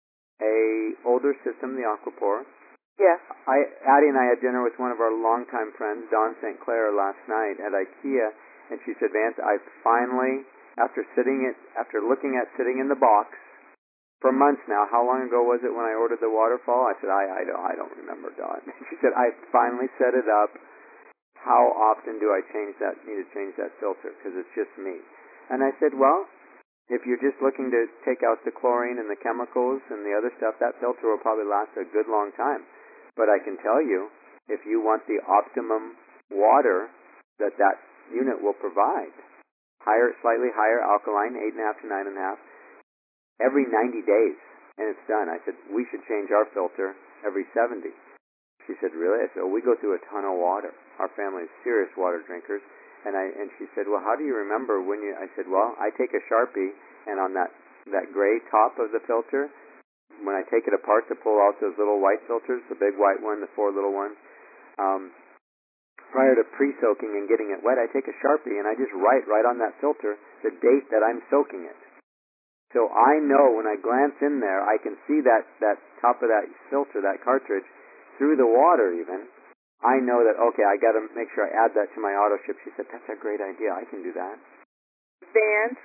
a older system, the Aquapor. yes. Addie and I had dinner with one of our longtime friends, Dawn St. Clair, last night at IKEA, and she said, Vance, I finally, after looking at sitting in the box for months now, how long ago was it when I ordered the waterfall? I said, I don't remember, Dawn. She said, I finally set it up. How often do I need to change that filter? Because it's just me. And I said, well, if you're just looking to take out the chlorine and the chemicals and the other stuff, that filter will probably last a good long time. But I can tell you, if you want the optimum water that unit will provide, slightly higher alkaline, 8.5 to 9.5, every 90 days, and it's done. I said, we should change our filter every 70. She said, really? I said, we go through a ton of water. Our family is serious water drinkers. And she said, well, how do you remember when you... I said, well, I take a Sharpie, and on that gray top of the filter, when I take it apart to pull out those little white filters, the big white one, the 4 little ones, prior to pre-soaking and getting it wet, I take a Sharpie, and I just write right on that filter the date that I'm soaking it. So I know when I glance in there, I can see that top of that filter, that cartridge, through the water even. I know that, okay, I got to make sure I add that to my auto ship. She said, that's a great idea. I can do that. Vance,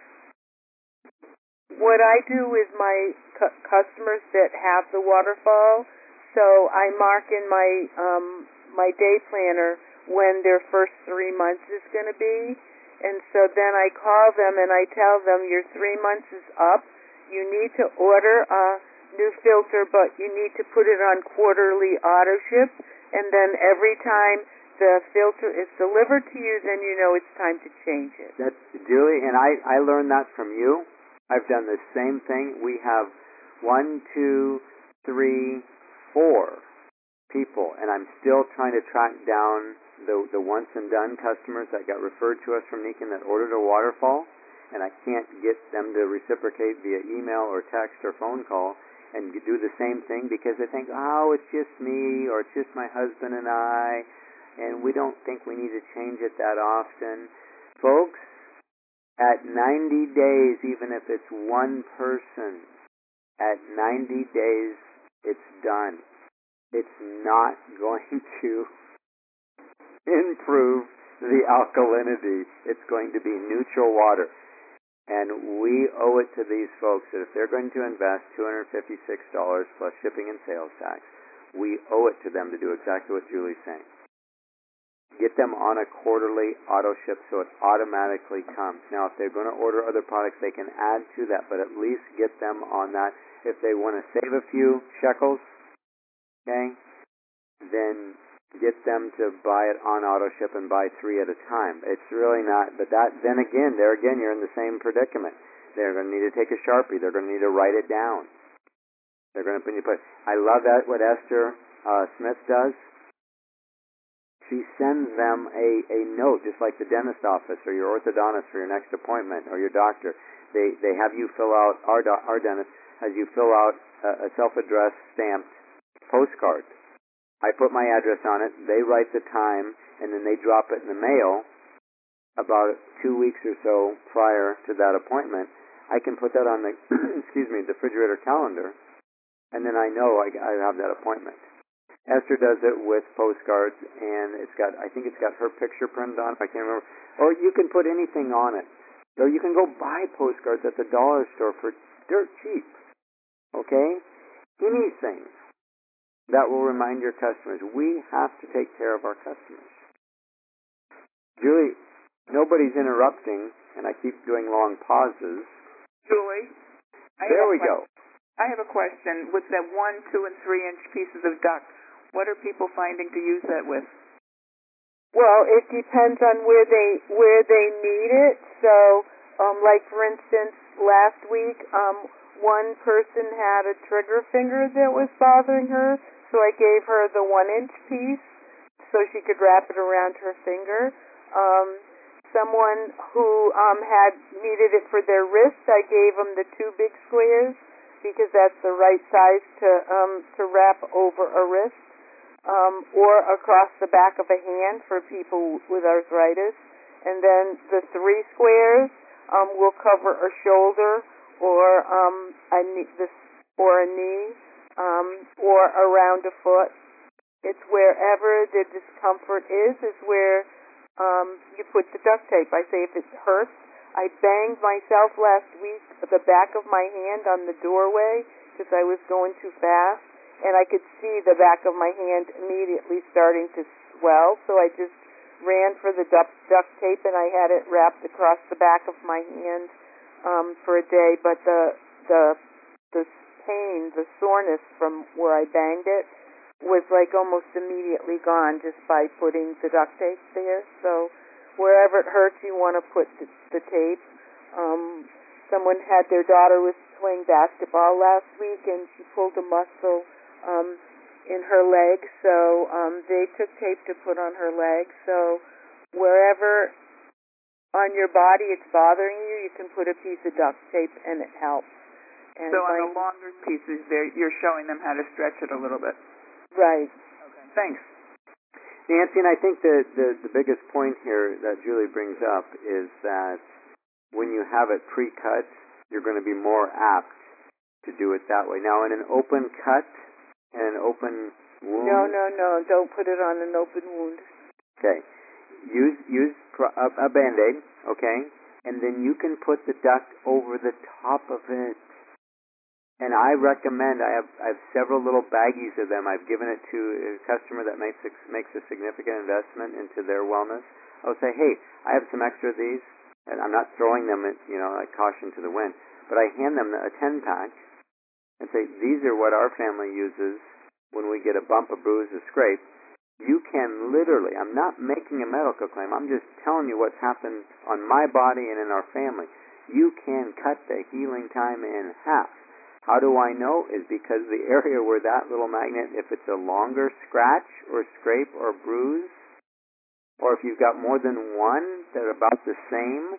what I do with my customers that have the waterfall, so I mark in my day planner when their first 3 months is going to be. And so then I call them and I tell them, your 3 months is up. You need to order a new filter, but you need to put it on quarterly auto ship. And then every time the filter is delivered to you, then you know it's time to change it. That's Julie, and I learned that from you. I've done the same thing. We have 1, 2, 3, 4 people, and I'm still trying to track down the once and done customers that got referred to us from Nikken that ordered a waterfall, and I can't get them to reciprocate via email or text or phone call and do the same thing because they think, oh, it's just me or it's just my husband and I, and we don't think we need to change it that often. Folks, at 90 days, even if it's one person, at 90 days, it's done. It's not going to improve the alkalinity. It's going to be neutral water. And we owe it to these folks that if they're going to invest $256 plus shipping and sales tax, we owe it to them to do exactly what Julie's saying. Get them on a quarterly auto ship so it automatically comes. Now, if they're going to order other products, they can add to that, but at least get them on that. If they want to save a few shekels, okay, then get them to buy it on auto ship and buy 3 at a time. It's really not, but that, then again, you're in the same predicament. They're going to need to take a Sharpie. They're going to need to write it down. They're going to put. I love that what Esther Smith does. She sends them a note, just like the dentist office or your orthodontist for your next appointment or your doctor. They have you fill out, our dentist has you fill out a self-addressed stamped postcard. I put my address on it, they write the time, and then they drop it in the mail about 2 weeks or so prior to that appointment. I can put that on the, the refrigerator calendar, and then I know I have that appointment. Esther does it with postcards, and I think it's got her picture printed on it. I can't remember. Or you can put anything on it. So you can go buy postcards at the dollar store for dirt cheap. Okay? Anything that will remind your customers. We have to take care of our customers. Julie, nobody's interrupting, and I keep doing long pauses. Julie? There we go. I have a question. With that 1, 2, and 3-inch pieces of duct, what are people finding to use that with? Well, it depends on where they need it. So, like for instance, last week, one person had a trigger finger that was bothering her, so I gave her the 1-inch piece so she could wrap it around her finger. Someone who had needed it for their wrist, I gave them the 2 big squares because that's the right size to wrap over a wrist. Or across the back of a hand for people with arthritis. And then the 3 squares will cover a shoulder or a knee or around a foot. It's wherever the discomfort is where you put the duct tape. I say if it hurts, I banged myself last week the back of my hand on the doorway because I was going too fast. And I could see the back of my hand immediately starting to swell, so I just ran for the duct tape and I had it wrapped across the back of my hand for a day. But the pain, the soreness from where I banged it was like almost immediately gone just by putting the duct tape there. So wherever it hurts, you want to put the tape. Someone had their daughter was playing basketball last week and she pulled a muscle in her leg, so they took tape to put on her leg. So wherever on your body it's bothering you, you can put a piece of duct tape and it helps. And so on the longer pieces there, you're showing them how to stretch it a little bit. Right. Okay. Thanks. Nancy, and I think the biggest point here that Julie brings up is that when you have it pre-cut, you're going to be more apt to do it that way. Now, in an open cut, and an open wound? No. Don't put it on an open wound. Okay. Use a Band-Aid, okay? And then you can put the duct over the top of it. And I recommend, I have several little baggies of them. I've given it to a customer that makes a significant investment into their wellness. I'll say, hey, I have some extra of these, and I'm not throwing them, like caution to the wind, but I hand them a 10-pack, and say, these are what our family uses when we get a bump, a bruise, a scrape. You can literally, I'm not making a medical claim, I'm just telling you what's happened on my body and in our family. You can cut the healing time in half. How do I know? Is because the area where that little magnet, if it's a longer scratch or scrape or bruise, or if you've got more than one that are about the same,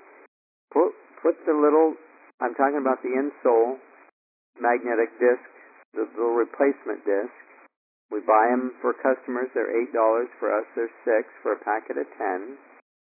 put the little, I'm talking about the insole magnetic disc, the little replacement disc. We buy them for customers. They're $8. For us, they're $6 for a packet of 10.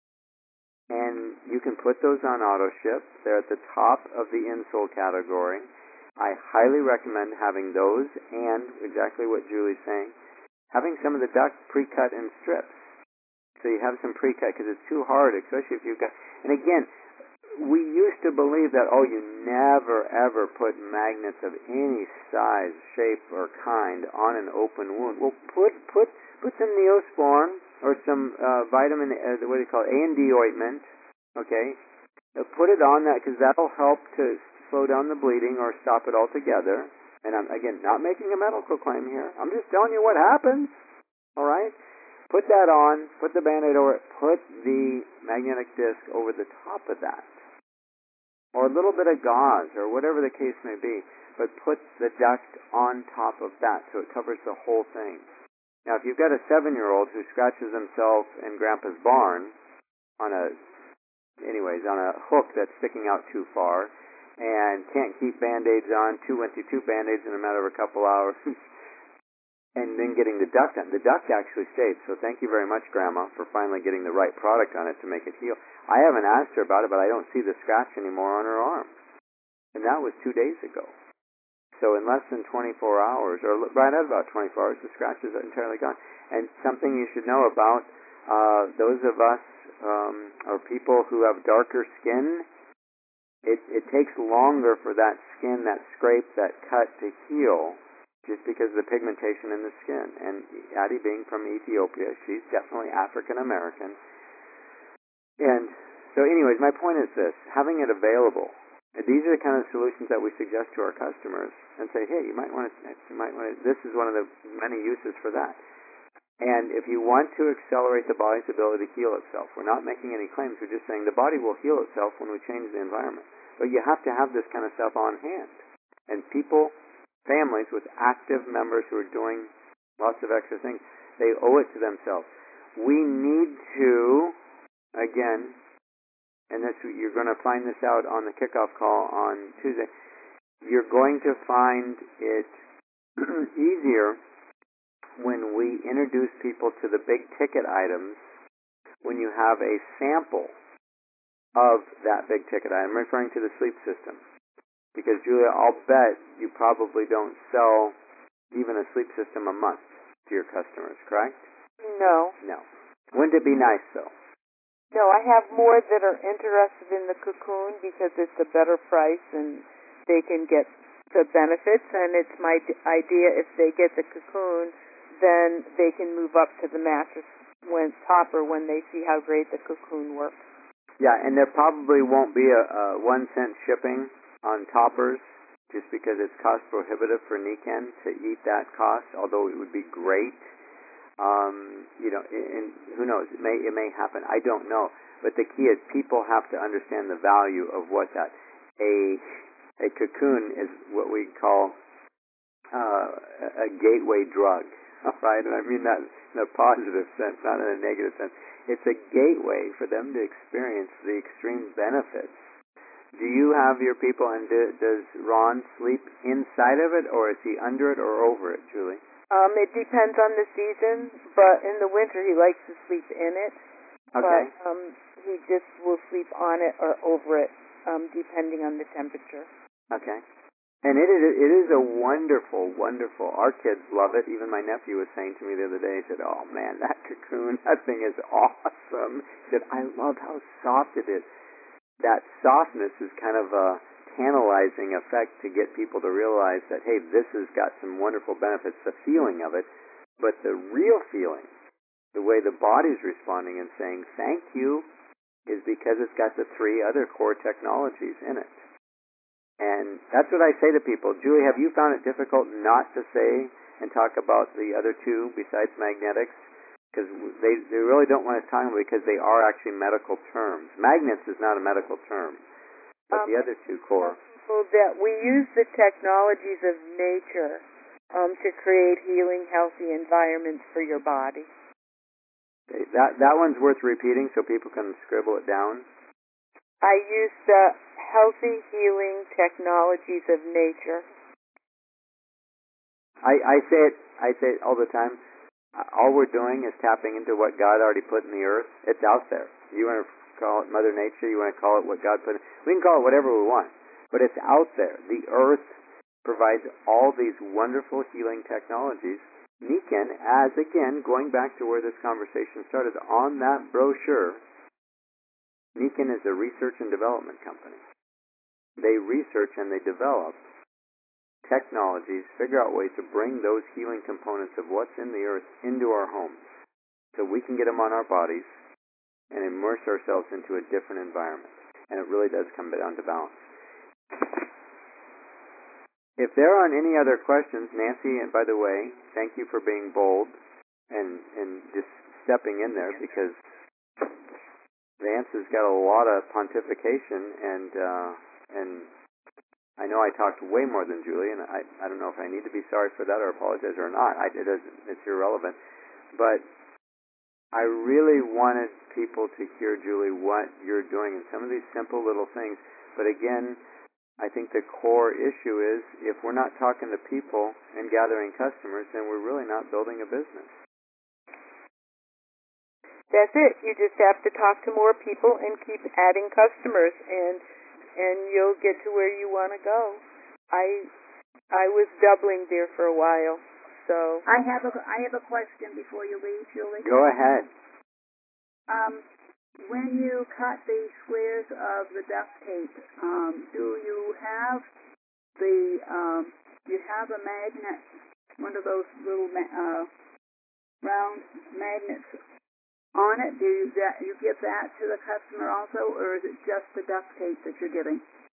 And you can put those on auto ship. They're at the top of the insole category. I highly recommend having those and exactly what Julie's saying, having some of the duct pre-cut in strips. So you have some pre-cut because it's too hard, especially if you've got. And again, we used to believe that you never ever put magnets of any size, shape, or kind on an open wound. Well, put some Neosporin or some vitamin, what do you call it, A&D ointment. Okay, put it on that because that'll help to slow down the bleeding or stop it altogether. And I'm again not making a medical claim here. I'm just telling you what happens. All right. Put that on, put the Band-Aid over it, put the magnetic disc over the top of that. Or a little bit of gauze, or whatever the case may be, but put the duct on top of that so it covers the whole thing. Now, if you've got a 7-year-old who scratches himself in Grandpa's barn on a hook that's sticking out too far and can't keep Band-Aids on, went through 2 Band-Aids in a matter of a couple hours, and then getting the duct on. The duct actually stayed, so thank you very much, Grandma, for finally getting the right product on it to make it heal. I haven't asked her about it, but I don't see the scratch anymore on her arm. And that was 2 days ago. So in less than 24 hours, or right at about 24 hours, the scratch is entirely gone. And something you should know about those of us or people who have darker skin, it takes longer for that skin, that scrape, that cut to heal, just because of the pigmentation in the skin. And Addie being from Ethiopia, she's definitely African American. And so anyways, my point is this, having it available. These are the kind of solutions that we suggest to our customers and say, hey, you might want to, this is one of the many uses for that. And if you want to accelerate the body's ability to heal itself, we're not making any claims, we're just saying the body will heal itself when we change the environment. But you have to have this kind of stuff on hand. And families with active members who are doing lots of extra things, they owe it to themselves. We need to, again, and you're going to find this out on the kickoff call on Tuesday, you're going to find it easier when we introduce people to the big ticket items when you have a sample of that big ticket item. I'm referring to the sleep system. Because, Julia, I'll bet you probably don't sell even a sleep system a month to your customers, correct? No. No. Wouldn't it be nice, though? No, I have more that are interested in the cocoon because it's a better price and they can get the benefits. And it's my idea if they get the cocoon, then they can move up to the mattress topper when they see how great the cocoon works. Yeah, and there probably won't be a 1-cent shipping on toppers, just because it's cost prohibitive for Nikken to eat that cost, although it would be great. And who knows, it may happen. I don't know. But the key is people have to understand the value of what that. A cocoon is what we call a gateway drug, all right? And I mean that in a positive sense, not in a negative sense. It's a gateway for them to experience the extreme benefits. Do you have your people, and does Ron sleep inside of it, or is he under it or over it, Julie? It depends on the season, but in the winter he likes to sleep in it. Okay. But he just will sleep on it or over it, depending on the temperature. Okay. And it is a wonderful, wonderful. Our kids love it. Even my nephew was saying to me the other day, he said, "Oh man, that cocoon, that thing is awesome." He said, "I love how soft it is." That softness is kind of a tantalizing effect to get people to realize that, hey, this has got some wonderful benefits, the feeling of it, but the real feeling, the way the body's responding and saying thank you, is because it's got the 3 other core technologies in it. And that's what I say to people. Julie, have you found it difficult not to say and talk about the other 2 besides magnetics? Because they really don't want to talk about it because they are actually medical terms. Magnets is not a medical term, but the other 2 core. That we use the technologies of nature to create healing, healthy environments for your body. Okay, that one's worth repeating so people can scribble it down. I use the healthy healing technologies of nature. I say it all the time. All we're doing is tapping into what God already put in the earth. It's out there. You want to call it Mother Nature, you want to call it what God put in. We can call it whatever we want, but it's out there. The earth provides all these wonderful healing technologies Nikken, as again, going back to where this conversation started, on that brochure, Nikken is a research and development company. They research and they develop technologies, figure out ways to bring those healing components of what's in the earth into our homes so we can get them on our bodies and immerse ourselves into a different environment. And it really does come down to balance. If there aren't any other questions, Nancy, and by the way, thank you for being bold and just stepping in there, because Vance has got a lot of pontification, and I know I talked way more than Julie, and I don't know if I need to be sorry for that or apologize or not. It's irrelevant. But I really wanted people to hear, Julie, what you're doing and some of these simple little things. But again, I think the core issue is if we're not talking to people and gathering customers, then we're really not building a business. That's it. You just have to talk to more people and keep adding customers, and you'll get to where you want to go. I was doubling there for a while, so I have a question before you leave, Julie. Go ahead. When you cut the squares of the duct tape, do you have a magnet, one of those little round magnets on it? Do you give that to the customer also, or is it just the duct tape that you're giving?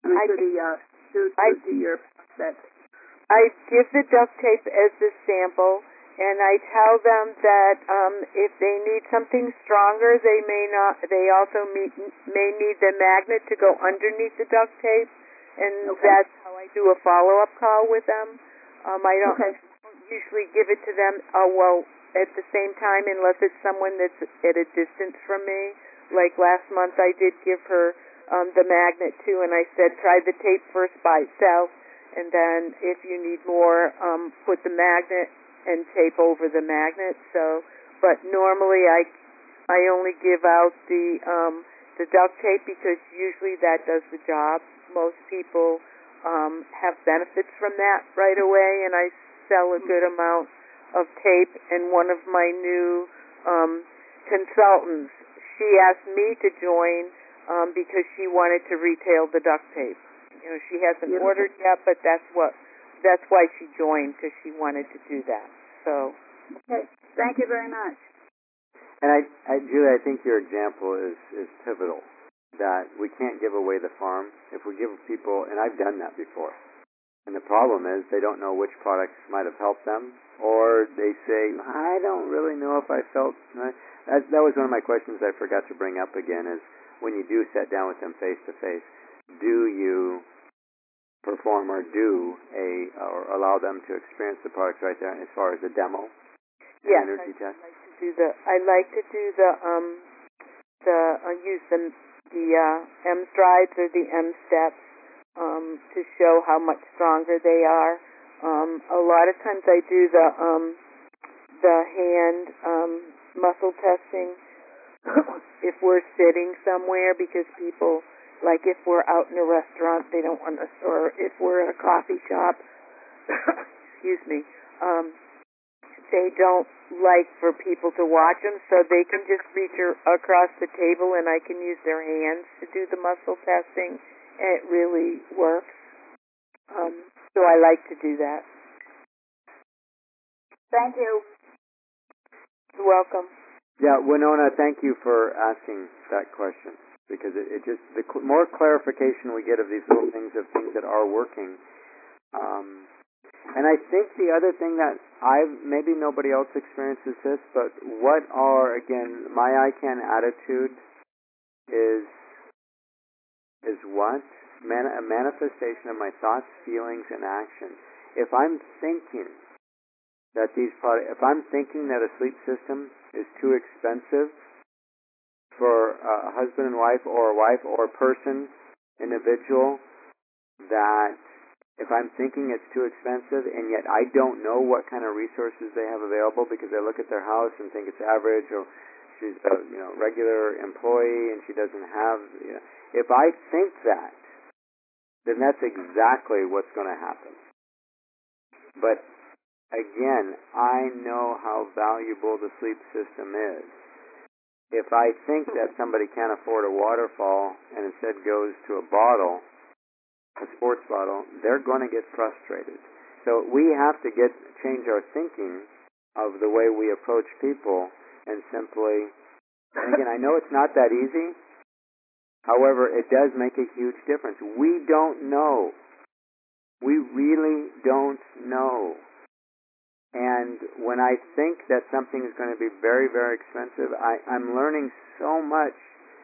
To your prospects. I give the duct tape as the sample, and I tell them that if they need something stronger, they also may need the magnet to go underneath the duct tape, and that's how I do a follow-up call with them. I don't usually give it to them at the same time unless it's someone that's at a distance from me. Like last month, I did give her the magnet too, and I said try the tape first by itself, and then if you need more, put the magnet and tape over the magnet. But normally I only give out the duct tape because usually that does the job. Most people have benefits from that right away, and I sell a good amount of tape. And one of my new consultants, she asked me to join because she wanted to retail the duct tape. You know, she hasn't ordered yet, but that's why she joined, because she wanted to do that. So, okay, thank you very much. And Julie, I think your example is pivotal. That we can't give away the farm. If we give people, and I've done that before, and the problem is they don't know which products might have helped them, or they say, I don't really know if I felt. That was one of my questions I forgot to bring up again. Is when you do sit down with them face to face, do you perform or or allow them to experience the products right there as far as a demo? Yes, energy test? I like to do use the M strides or the M steps to show how much stronger they are. A lot of times I do the hand muscle testing if we're sitting somewhere, because people, like if we're out in a restaurant, they don't want us, or if we're at a coffee shop, excuse me, they don't like for people to watch them, so they can just reach across the table and I can use their hands to do the muscle testing, and it really works. So I like to do that. Thank you. You're welcome. Yeah, Winona, thank you for asking that question, because it just, the more clarification we get of these little things, of things that are working. And I think the other thing that maybe nobody else experiences this, but what are, again, my ICANN attitude is what? A manifestation of my thoughts, feelings, and actions. If I'm thinking that if I'm thinking that a sleep system is too expensive for a husband and wife, or a wife or a person, individual, that if I'm thinking it's too expensive, and yet I don't know what kind of resources they have available, because I look at their house and think it's average, or she's a regular employee and she doesn't have, if I think that, then that's exactly what's going to happen. But again, I know how valuable the sleep system is. If I think that somebody can't afford a waterfall and instead goes to a bottle, a sports bottle, they're going to get frustrated. So we have to change our thinking of the way we approach people and simply, and again, I know it's not that easy. However, it does make a huge difference. We don't know. We really don't know. And when I think that something is going to be very, very expensive, I'm learning so much.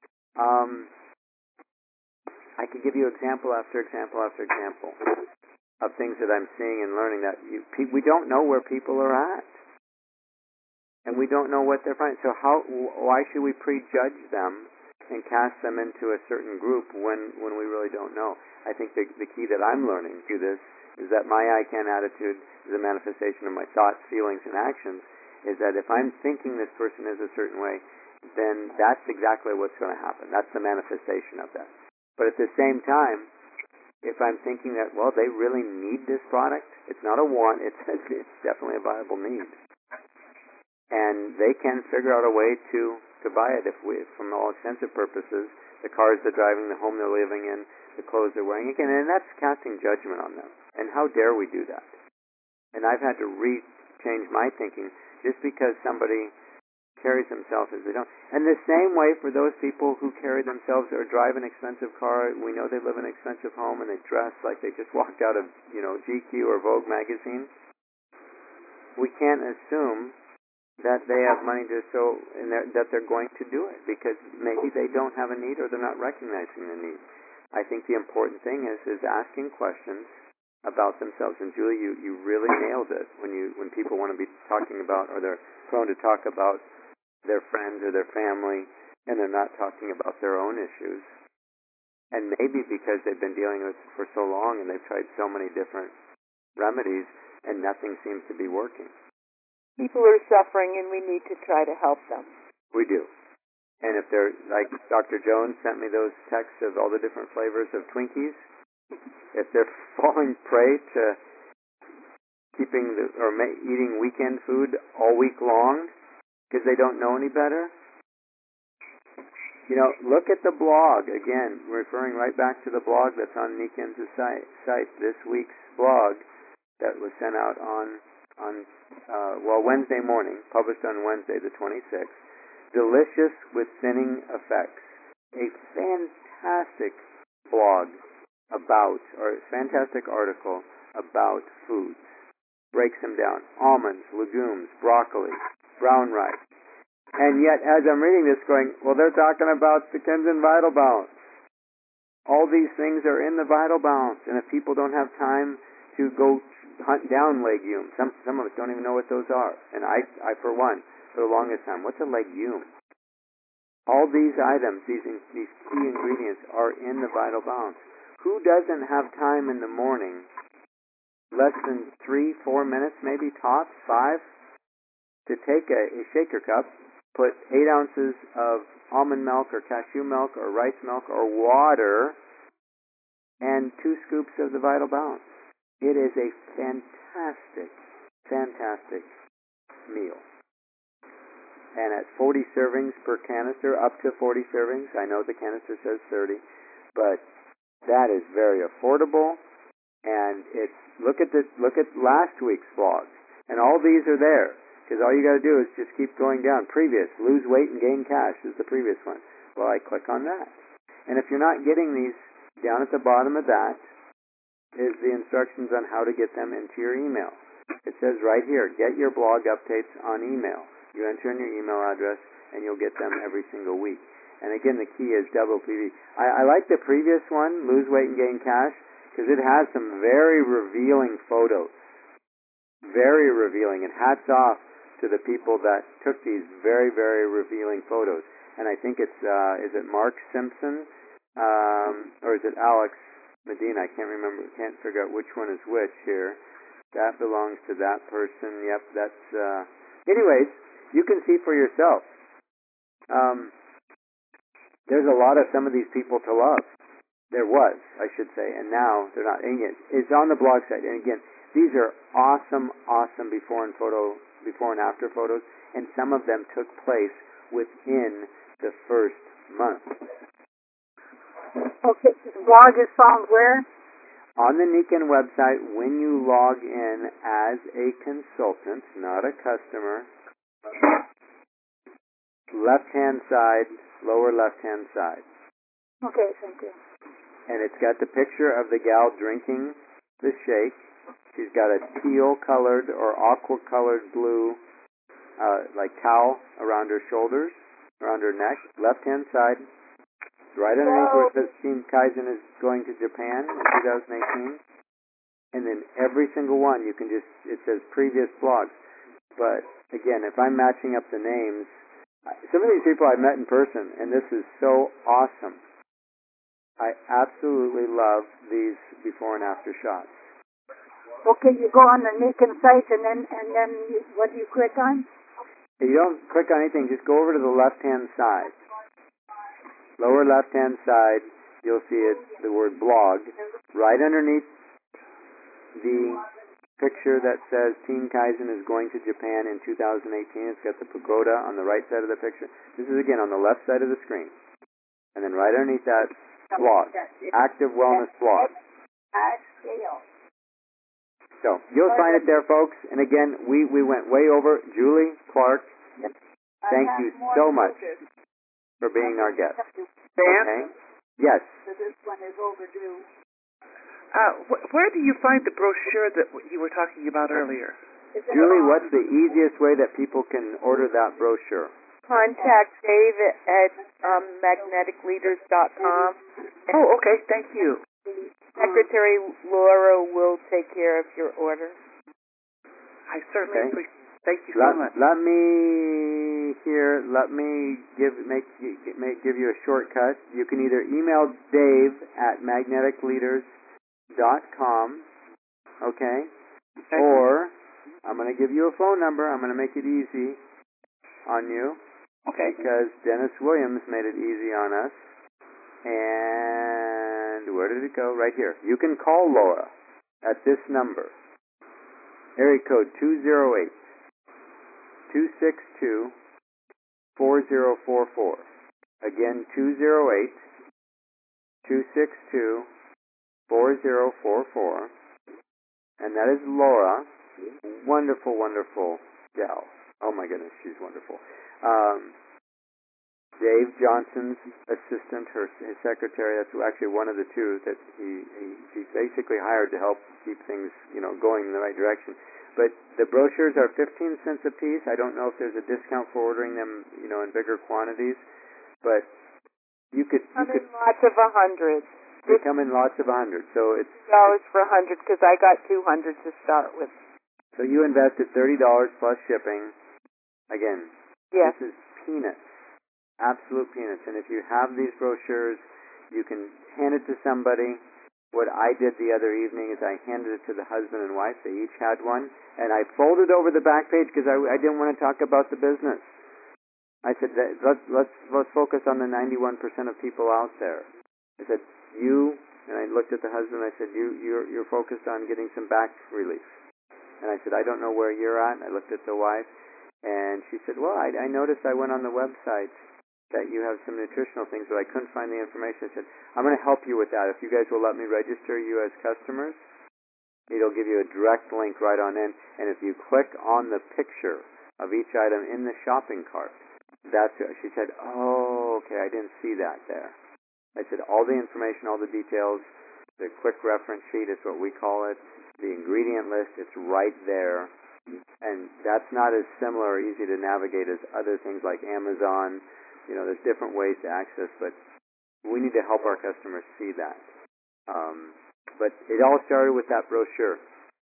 I could give you example after example after example of things that I'm seeing and learning that we don't know where people are at. And we don't know what they're finding. So why should we prejudge them and cast them into a certain group when we really don't know? I think the key that I'm learning through this is that my I can attitude is a manifestation of my thoughts, feelings, and actions, is that if I'm thinking this person is a certain way, then that's exactly what's going to happen. That's the manifestation of that. But at the same time, if I'm thinking that, well, they really need this product, it's not a want, it's definitely a viable need. And they can figure out a way to buy it from all extensive purposes, the cars they're driving, the home they're living in, the clothes they're wearing, again, and that's casting judgment on them. And how dare we do that? And I've had to change my thinking just because somebody carries themselves as they don't. And the same way for those people who carry themselves or drive an expensive car, we know they live in an expensive home and they dress like they just walked out of, GQ or Vogue magazine. We can't assume that they have money to that they're going to do it because maybe they don't have a need or they're not recognizing the need. I think the important thing is asking questions about themselves. And Julie, you really nailed it when people want to be talking about, or they're prone to talk about their friends or their family, and they're not talking about their own issues. And maybe because they've been dealing with it for so long and they've tried so many different remedies and nothing seems to be working. People are suffering and we need to try to help them. We do. And if they're, like Dr. Jones sent me those texts of all the different flavors of Twinkies, if they're falling prey to eating weekend food all week long because they don't know any better, look at the blog. Again, referring right back to the blog that's on Niken's site, this week's blog that was sent out on Wednesday morning, published on Wednesday the 26th. Delicious with Thinning Effects. A fantastic blog fantastic article about foods. Breaks them down. Almonds, legumes, broccoli, brown rice. And yet, as I'm reading this going, well, they're talking about the Kenzen Vital Balance. All these things are in the Vital Balance. And if people don't have time to go hunt down legumes, some of us don't even know what those are. And I for one, for the longest time, what's a legume? All these items, these key ingredients are in the Vital Balance. Who doesn't have time in the morning, less than 3-4 minutes, maybe tops, 5, to take a shaker cup, put 8 ounces of almond milk or cashew milk or rice milk or water, and 2 scoops of the Vital Balance? It is a fantastic, fantastic meal. And at 40 servings per canister, up to 40 servings, I know the canister says 30, but that is very affordable. And look at last week's vlogs, and all these are there, because all you got to do is just keep going down. Previous, lose weight and gain cash is the previous one. Well, I click on that. And if you're not getting these, down at the bottom of that is the instructions on how to get them into your email. It says right here, get your blog updates on email. You enter in your email address, and you'll get them every single week. And again, the key is WPV. I like the previous one, Lose Weight and Gain Cash, because it has some very revealing photos. Very revealing. And hats off to the people that took these very, very revealing photos. And I think it's, is it Mark Simpson? Or is it Alex Medina? I can't remember. Can't figure out which one is which here. That belongs to that person. Yep, that's... Anyways, you can see for yourself. There's a lot of some of these people to love. There was, I should say, and now they're not. And again, it's on the blog site. And again, These are awesome, awesome before and after photos, and some of them took place within the first month. Okay, the blog is found where? On the Nikken website, when you log in as a consultant, not a customer, left-hand side, lower left-hand side. Okay, thank you. And it's got the picture of the gal drinking the shake. She's got a teal-colored or aqua-colored blue, like towel around her shoulders, around her neck. Left-hand side, right underneath where it says Team Kaizen is going to Japan in 2018. And then every single one, you can just, it says previous blogs. But again, if I'm matching up the names, some of these people I've met in person, and this is so awesome. I absolutely love these before and after shots. Okay, you go on the Nikken site, and then what do you click on? You don't click on anything, just go over to the left-hand side. Lower left-hand side, you'll see it, the word blog. Right underneath the picture that says Team Kaizen is going to Japan in 2018, it's got the pagoda on the right side of the picture. This is again on the left side of the screen. And then right underneath that, blog, Active Wellness Blog. So you'll find it there, folks. And again, we went way over. Julie Clark, thank you so much for being our guest. Dan? Okay? Yes. This one is overdue. Where do you find the brochure that you were talking about earlier? Julie, what's the easiest way that people can order that brochure? Contact Dave at magneticleaders.com. Oh, okay. Thank you. Secretary Laura will take care of your order. I certainly appreciate it. Thank you so much. Let me give you a shortcut. You can either email Dave at magneticleaders.com, okay? Or I'm going to give you a phone number. I'm going to make it easy on you. Okay. Because Dennis Williams made it easy on us. And where did it go? Right here. You can call Laura at this number. Area code 208-262-4044. Again, 208-262-4044. And that is Laura. Wonderful, wonderful gal. Oh my goodness, she's wonderful. Dave Johnson's assistant, his secretary, that's actually one of the two that he basically hired to help keep things, going in the right direction. But the brochures are 15 cents a piece. I don't know if there's a discount for ordering them, in bigger quantities. But you could Lots of 100. They come in lots of 100. So it's $30 for 100 because I got 200 to start with. So you invested $30 plus shipping. Again, Yes. This is peanuts. Absolute peanuts. And if you have these brochures, you can hand it to somebody. What I did the other evening is I handed it to the husband and wife. They each had one. And I folded over the back page because I didn't want to talk about the business. I said, let's focus on the 91% of people out there. I said, and I looked at the husband, I said, you're focused on getting some back relief. And I said, I don't know where you're at. And I looked at the wife, and she said, well, I noticed I went on the website that you have some nutritional things, but I couldn't find the information. I said, I'm going to help you with that. If you guys will let me register you as customers, it'll give you a direct link right on in. And if you click on the picture of each item in the shopping cart, she said, oh, okay, I didn't see that there. I said, all the information, all the details, the quick reference sheet is what we call it, the ingredient list, it's right there. And that's not as similar or easy to navigate as other things like Amazon. There's different ways to access, but we need to help our customers see that. But it all started with that brochure.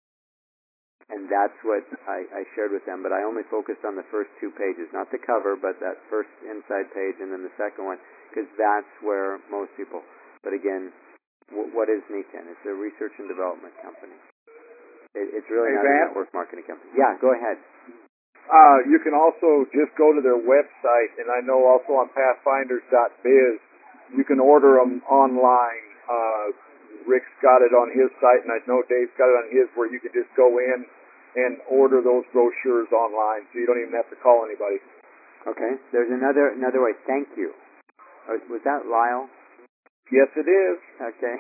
And that's what I shared with them. But I only focused on the first 2 pages, not the cover, but that first inside page and then the second one, because that's where most people. But again, what is Nikken? It's a research and development company. It's really not a network marketing company. Yeah, go ahead. You can also just go to their website, and I know also on pathfinders.biz, you can order them online Rick's got it on his site, and I know Dave's got it on his, where you can just go in and order those brochures online, so you don't even have to call anybody. Okay. There's another way. Thank you. Was that Lyle? Yes, it is. Okay.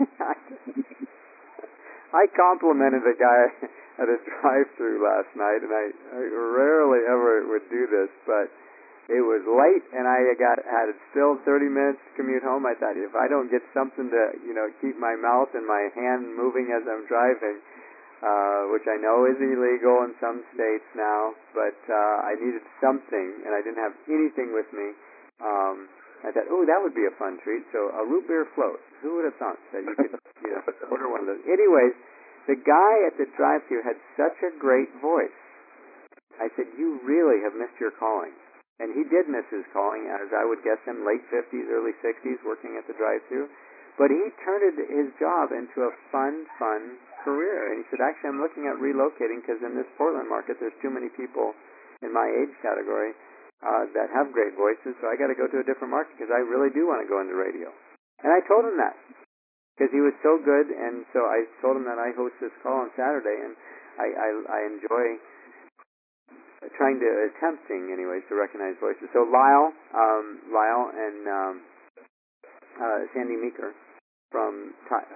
I complimented a guy at a drive-through last night, and I rarely ever would do this, but it was late, and I had still 30 minutes to commute home. I thought, if I don't get something to keep my mouth and my hand moving as I'm driving, which I know is illegal in some states now, but I needed something, and I didn't have anything with me. I thought, that would be a fun treat. So a root beer float. Who would have thought that you could order one of those? Anyways, the guy at the drive-thru had such a great voice. I said, you really have missed your calling. And he did miss his calling, as I would guess him, late 50s, early 60s, working at the drive-thru. But he turned his job into a fun career. And he said, actually, I'm looking at relocating because in this Portland market, there's too many people in my age category that have great voices, so I got to go to a different market because I really do want to go into radio. And I told him that because he was so good, and so I told him that I host this call on Saturday, and I enjoy attempting anyways to recognize voices. So Lyle and Sandy Meeker from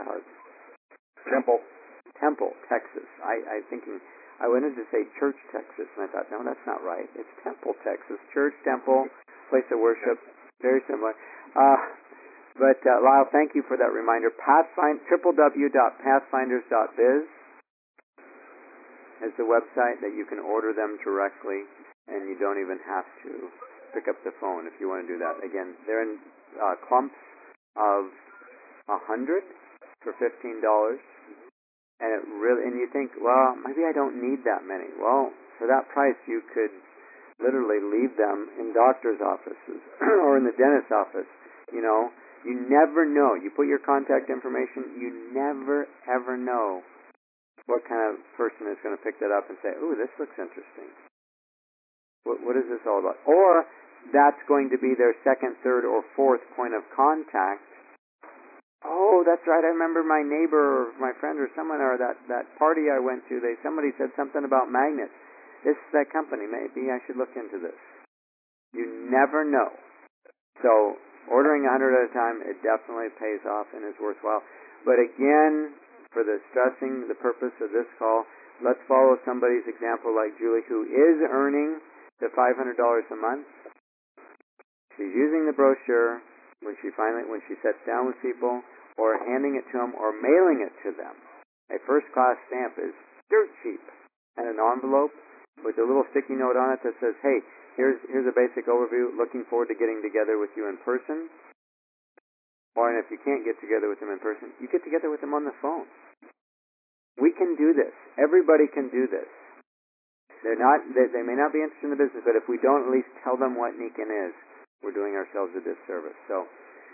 Temple, Texas. I wanted to say Church, Texas, and I thought, no, that's not right. It's Temple, Texas. Church, temple, place of worship, very similar. But Lyle, thank you for that reminder. www.pathfinders.biz is the website that you can order them directly, and you don't even have to pick up the phone if you want to do that. Again, they're in clumps of 100 for $15. And you think, well, maybe I don't need that many. Well, for that price, you could literally leave them in doctor's offices or in the dentist's office. You never know. You put your contact information, you never, ever know what kind of person is going to pick that up and say, ooh, this looks interesting. What is this all about? Or that's going to be their second, third, or fourth point of contact. Oh, that's right. I remember my neighbor or my friend or someone or that party I went to, somebody said something about magnets. This is that company. Maybe I should look into this. You never know. So ordering 100 at a time, it definitely pays off and is worthwhile. But again, for the stressing, the purpose of this call, let's follow somebody's example like Julie, who is earning the $500 a month. She's using the brochure when she sits down with people, or handing it to them, or mailing it to them. A first-class stamp is dirt cheap, and an envelope with a little sticky note on it that says, hey, here's a basic overview, looking forward to getting together with you in person. Or, and if you can't get together with them in person, you get together with them on the phone. We can do this. Everybody can do this. They may not be interested in the business, but if we don't at least tell them what Nikken is, we're doing ourselves a disservice. So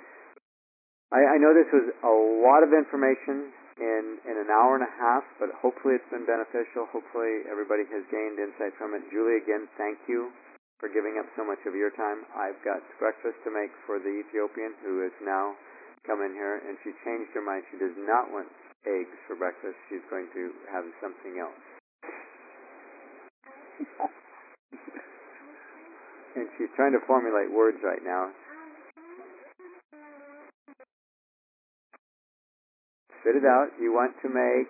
I know this was a lot of information in an hour and a half, but hopefully it's been beneficial. Hopefully everybody has gained insight from it. Julie, again, thank you for giving up so much of your time. I've got breakfast to make for the Ethiopian who has now come in here, and she changed her mind. She does not want eggs for breakfast. She's going to have something else. And she's trying to formulate words right now. Spit it out. You want to make...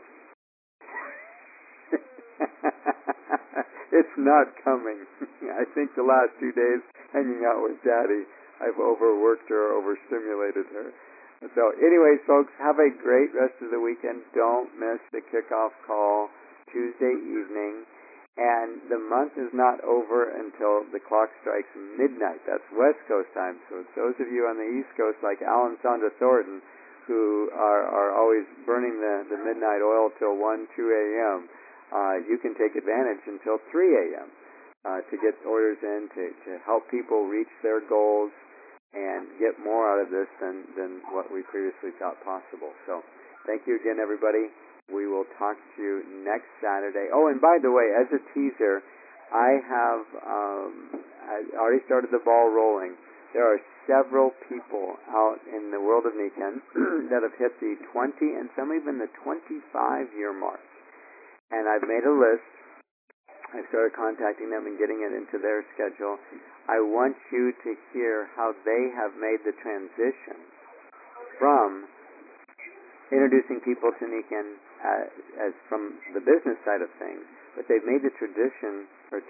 It's not coming. I think the last 2 days hanging out with Daddy, I've overworked her, overstimulated her. So anyways, folks, have a great rest of the weekend. Don't miss the kickoff call Tuesday evening. And the month is not over until the clock strikes midnight. That's West Coast time. So those of you on the East Coast, like Alan Sonda Thornton, who are always burning the midnight oil till 1, 2 a.m., you can take advantage until 3 a.m. To get orders in, to help people reach their goals and get more out of this than what we previously thought possible. So thank you again, everybody. We will talk to you next Saturday. Oh, and by the way, as a teaser, I have I already started the ball rolling. There are several people out in the world of Nikken that have hit the 20 and some even the 25-year mark. And I've made a list. I started contacting them and getting it into their schedule. I want you to hear how they have made the transition from introducing people to Nikken as from the business side of things, but they've made the transition,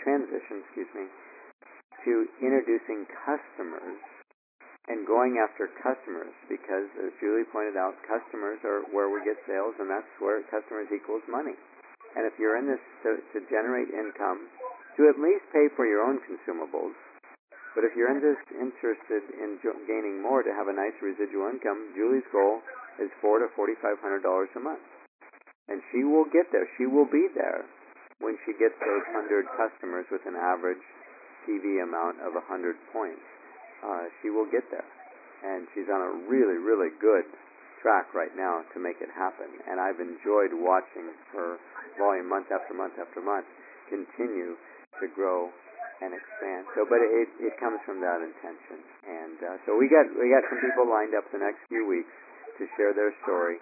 to introducing customers and going after customers, because, as Julie pointed out, customers are where we get sales, and that's where customers equals money. And if you're in this to generate income, to at least pay for your own consumables, but if you're in this interested in gaining more to have a nice residual income, Julie's goal is $400 to $4,500 a month. And she will get there. She will be there when she gets those 100 customers with an average TV amount of 100 points. She will get there. And she's on a really, really good track right now to make it happen. And I've enjoyed watching her volume month after month after month continue to grow and expand. So, but it comes from that intention. And so we got some people lined up the next few weeks to share their story.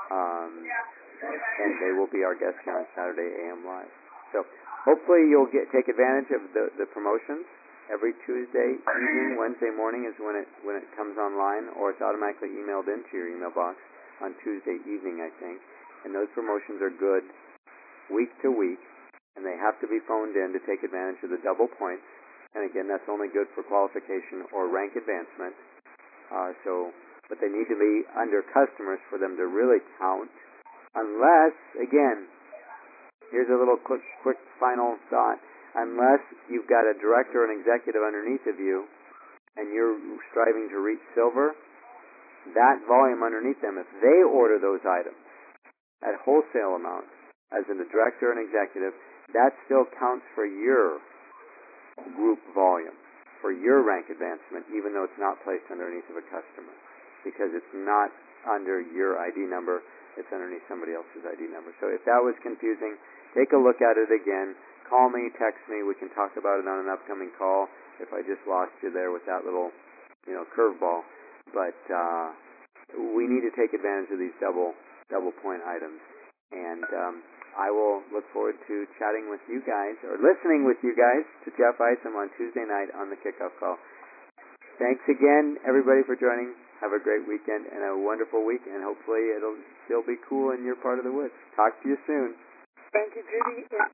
And they will be our guests here on Saturday AM Live. So hopefully you'll take advantage of the promotions. Every Tuesday evening, Wednesday morning is when it comes online, or it's automatically emailed into your email box on Tuesday evening, I think. And those promotions are good week to week, and they have to be phoned in to take advantage of the double points. And again, that's only good for qualification or rank advancement. But they need to be under customers for them to really count. Unless, again, here's a little quick final thought. Unless you've got a director or an executive underneath of you and you're striving to reach silver, that volume underneath them, if they order those items at wholesale amounts as a director and executive, that still counts for your group volume, for your rank advancement, even though it's not placed underneath of a customer, because it's not under your ID number, it's underneath somebody else's ID number. So if that was confusing, take a look at it again. Call me, text me. We can talk about it on an upcoming call if I just lost you there with that little, curveball. But we need to take advantage of these double point items. And I will look forward to chatting with you guys, or listening with you guys, to Jeff Isom on Tuesday night on the kickoff call. Thanks again, everybody, for joining. Have a great weekend and a wonderful week, and hopefully it'll still be cool in your part of the woods. Talk to you soon. Thank you, Judy.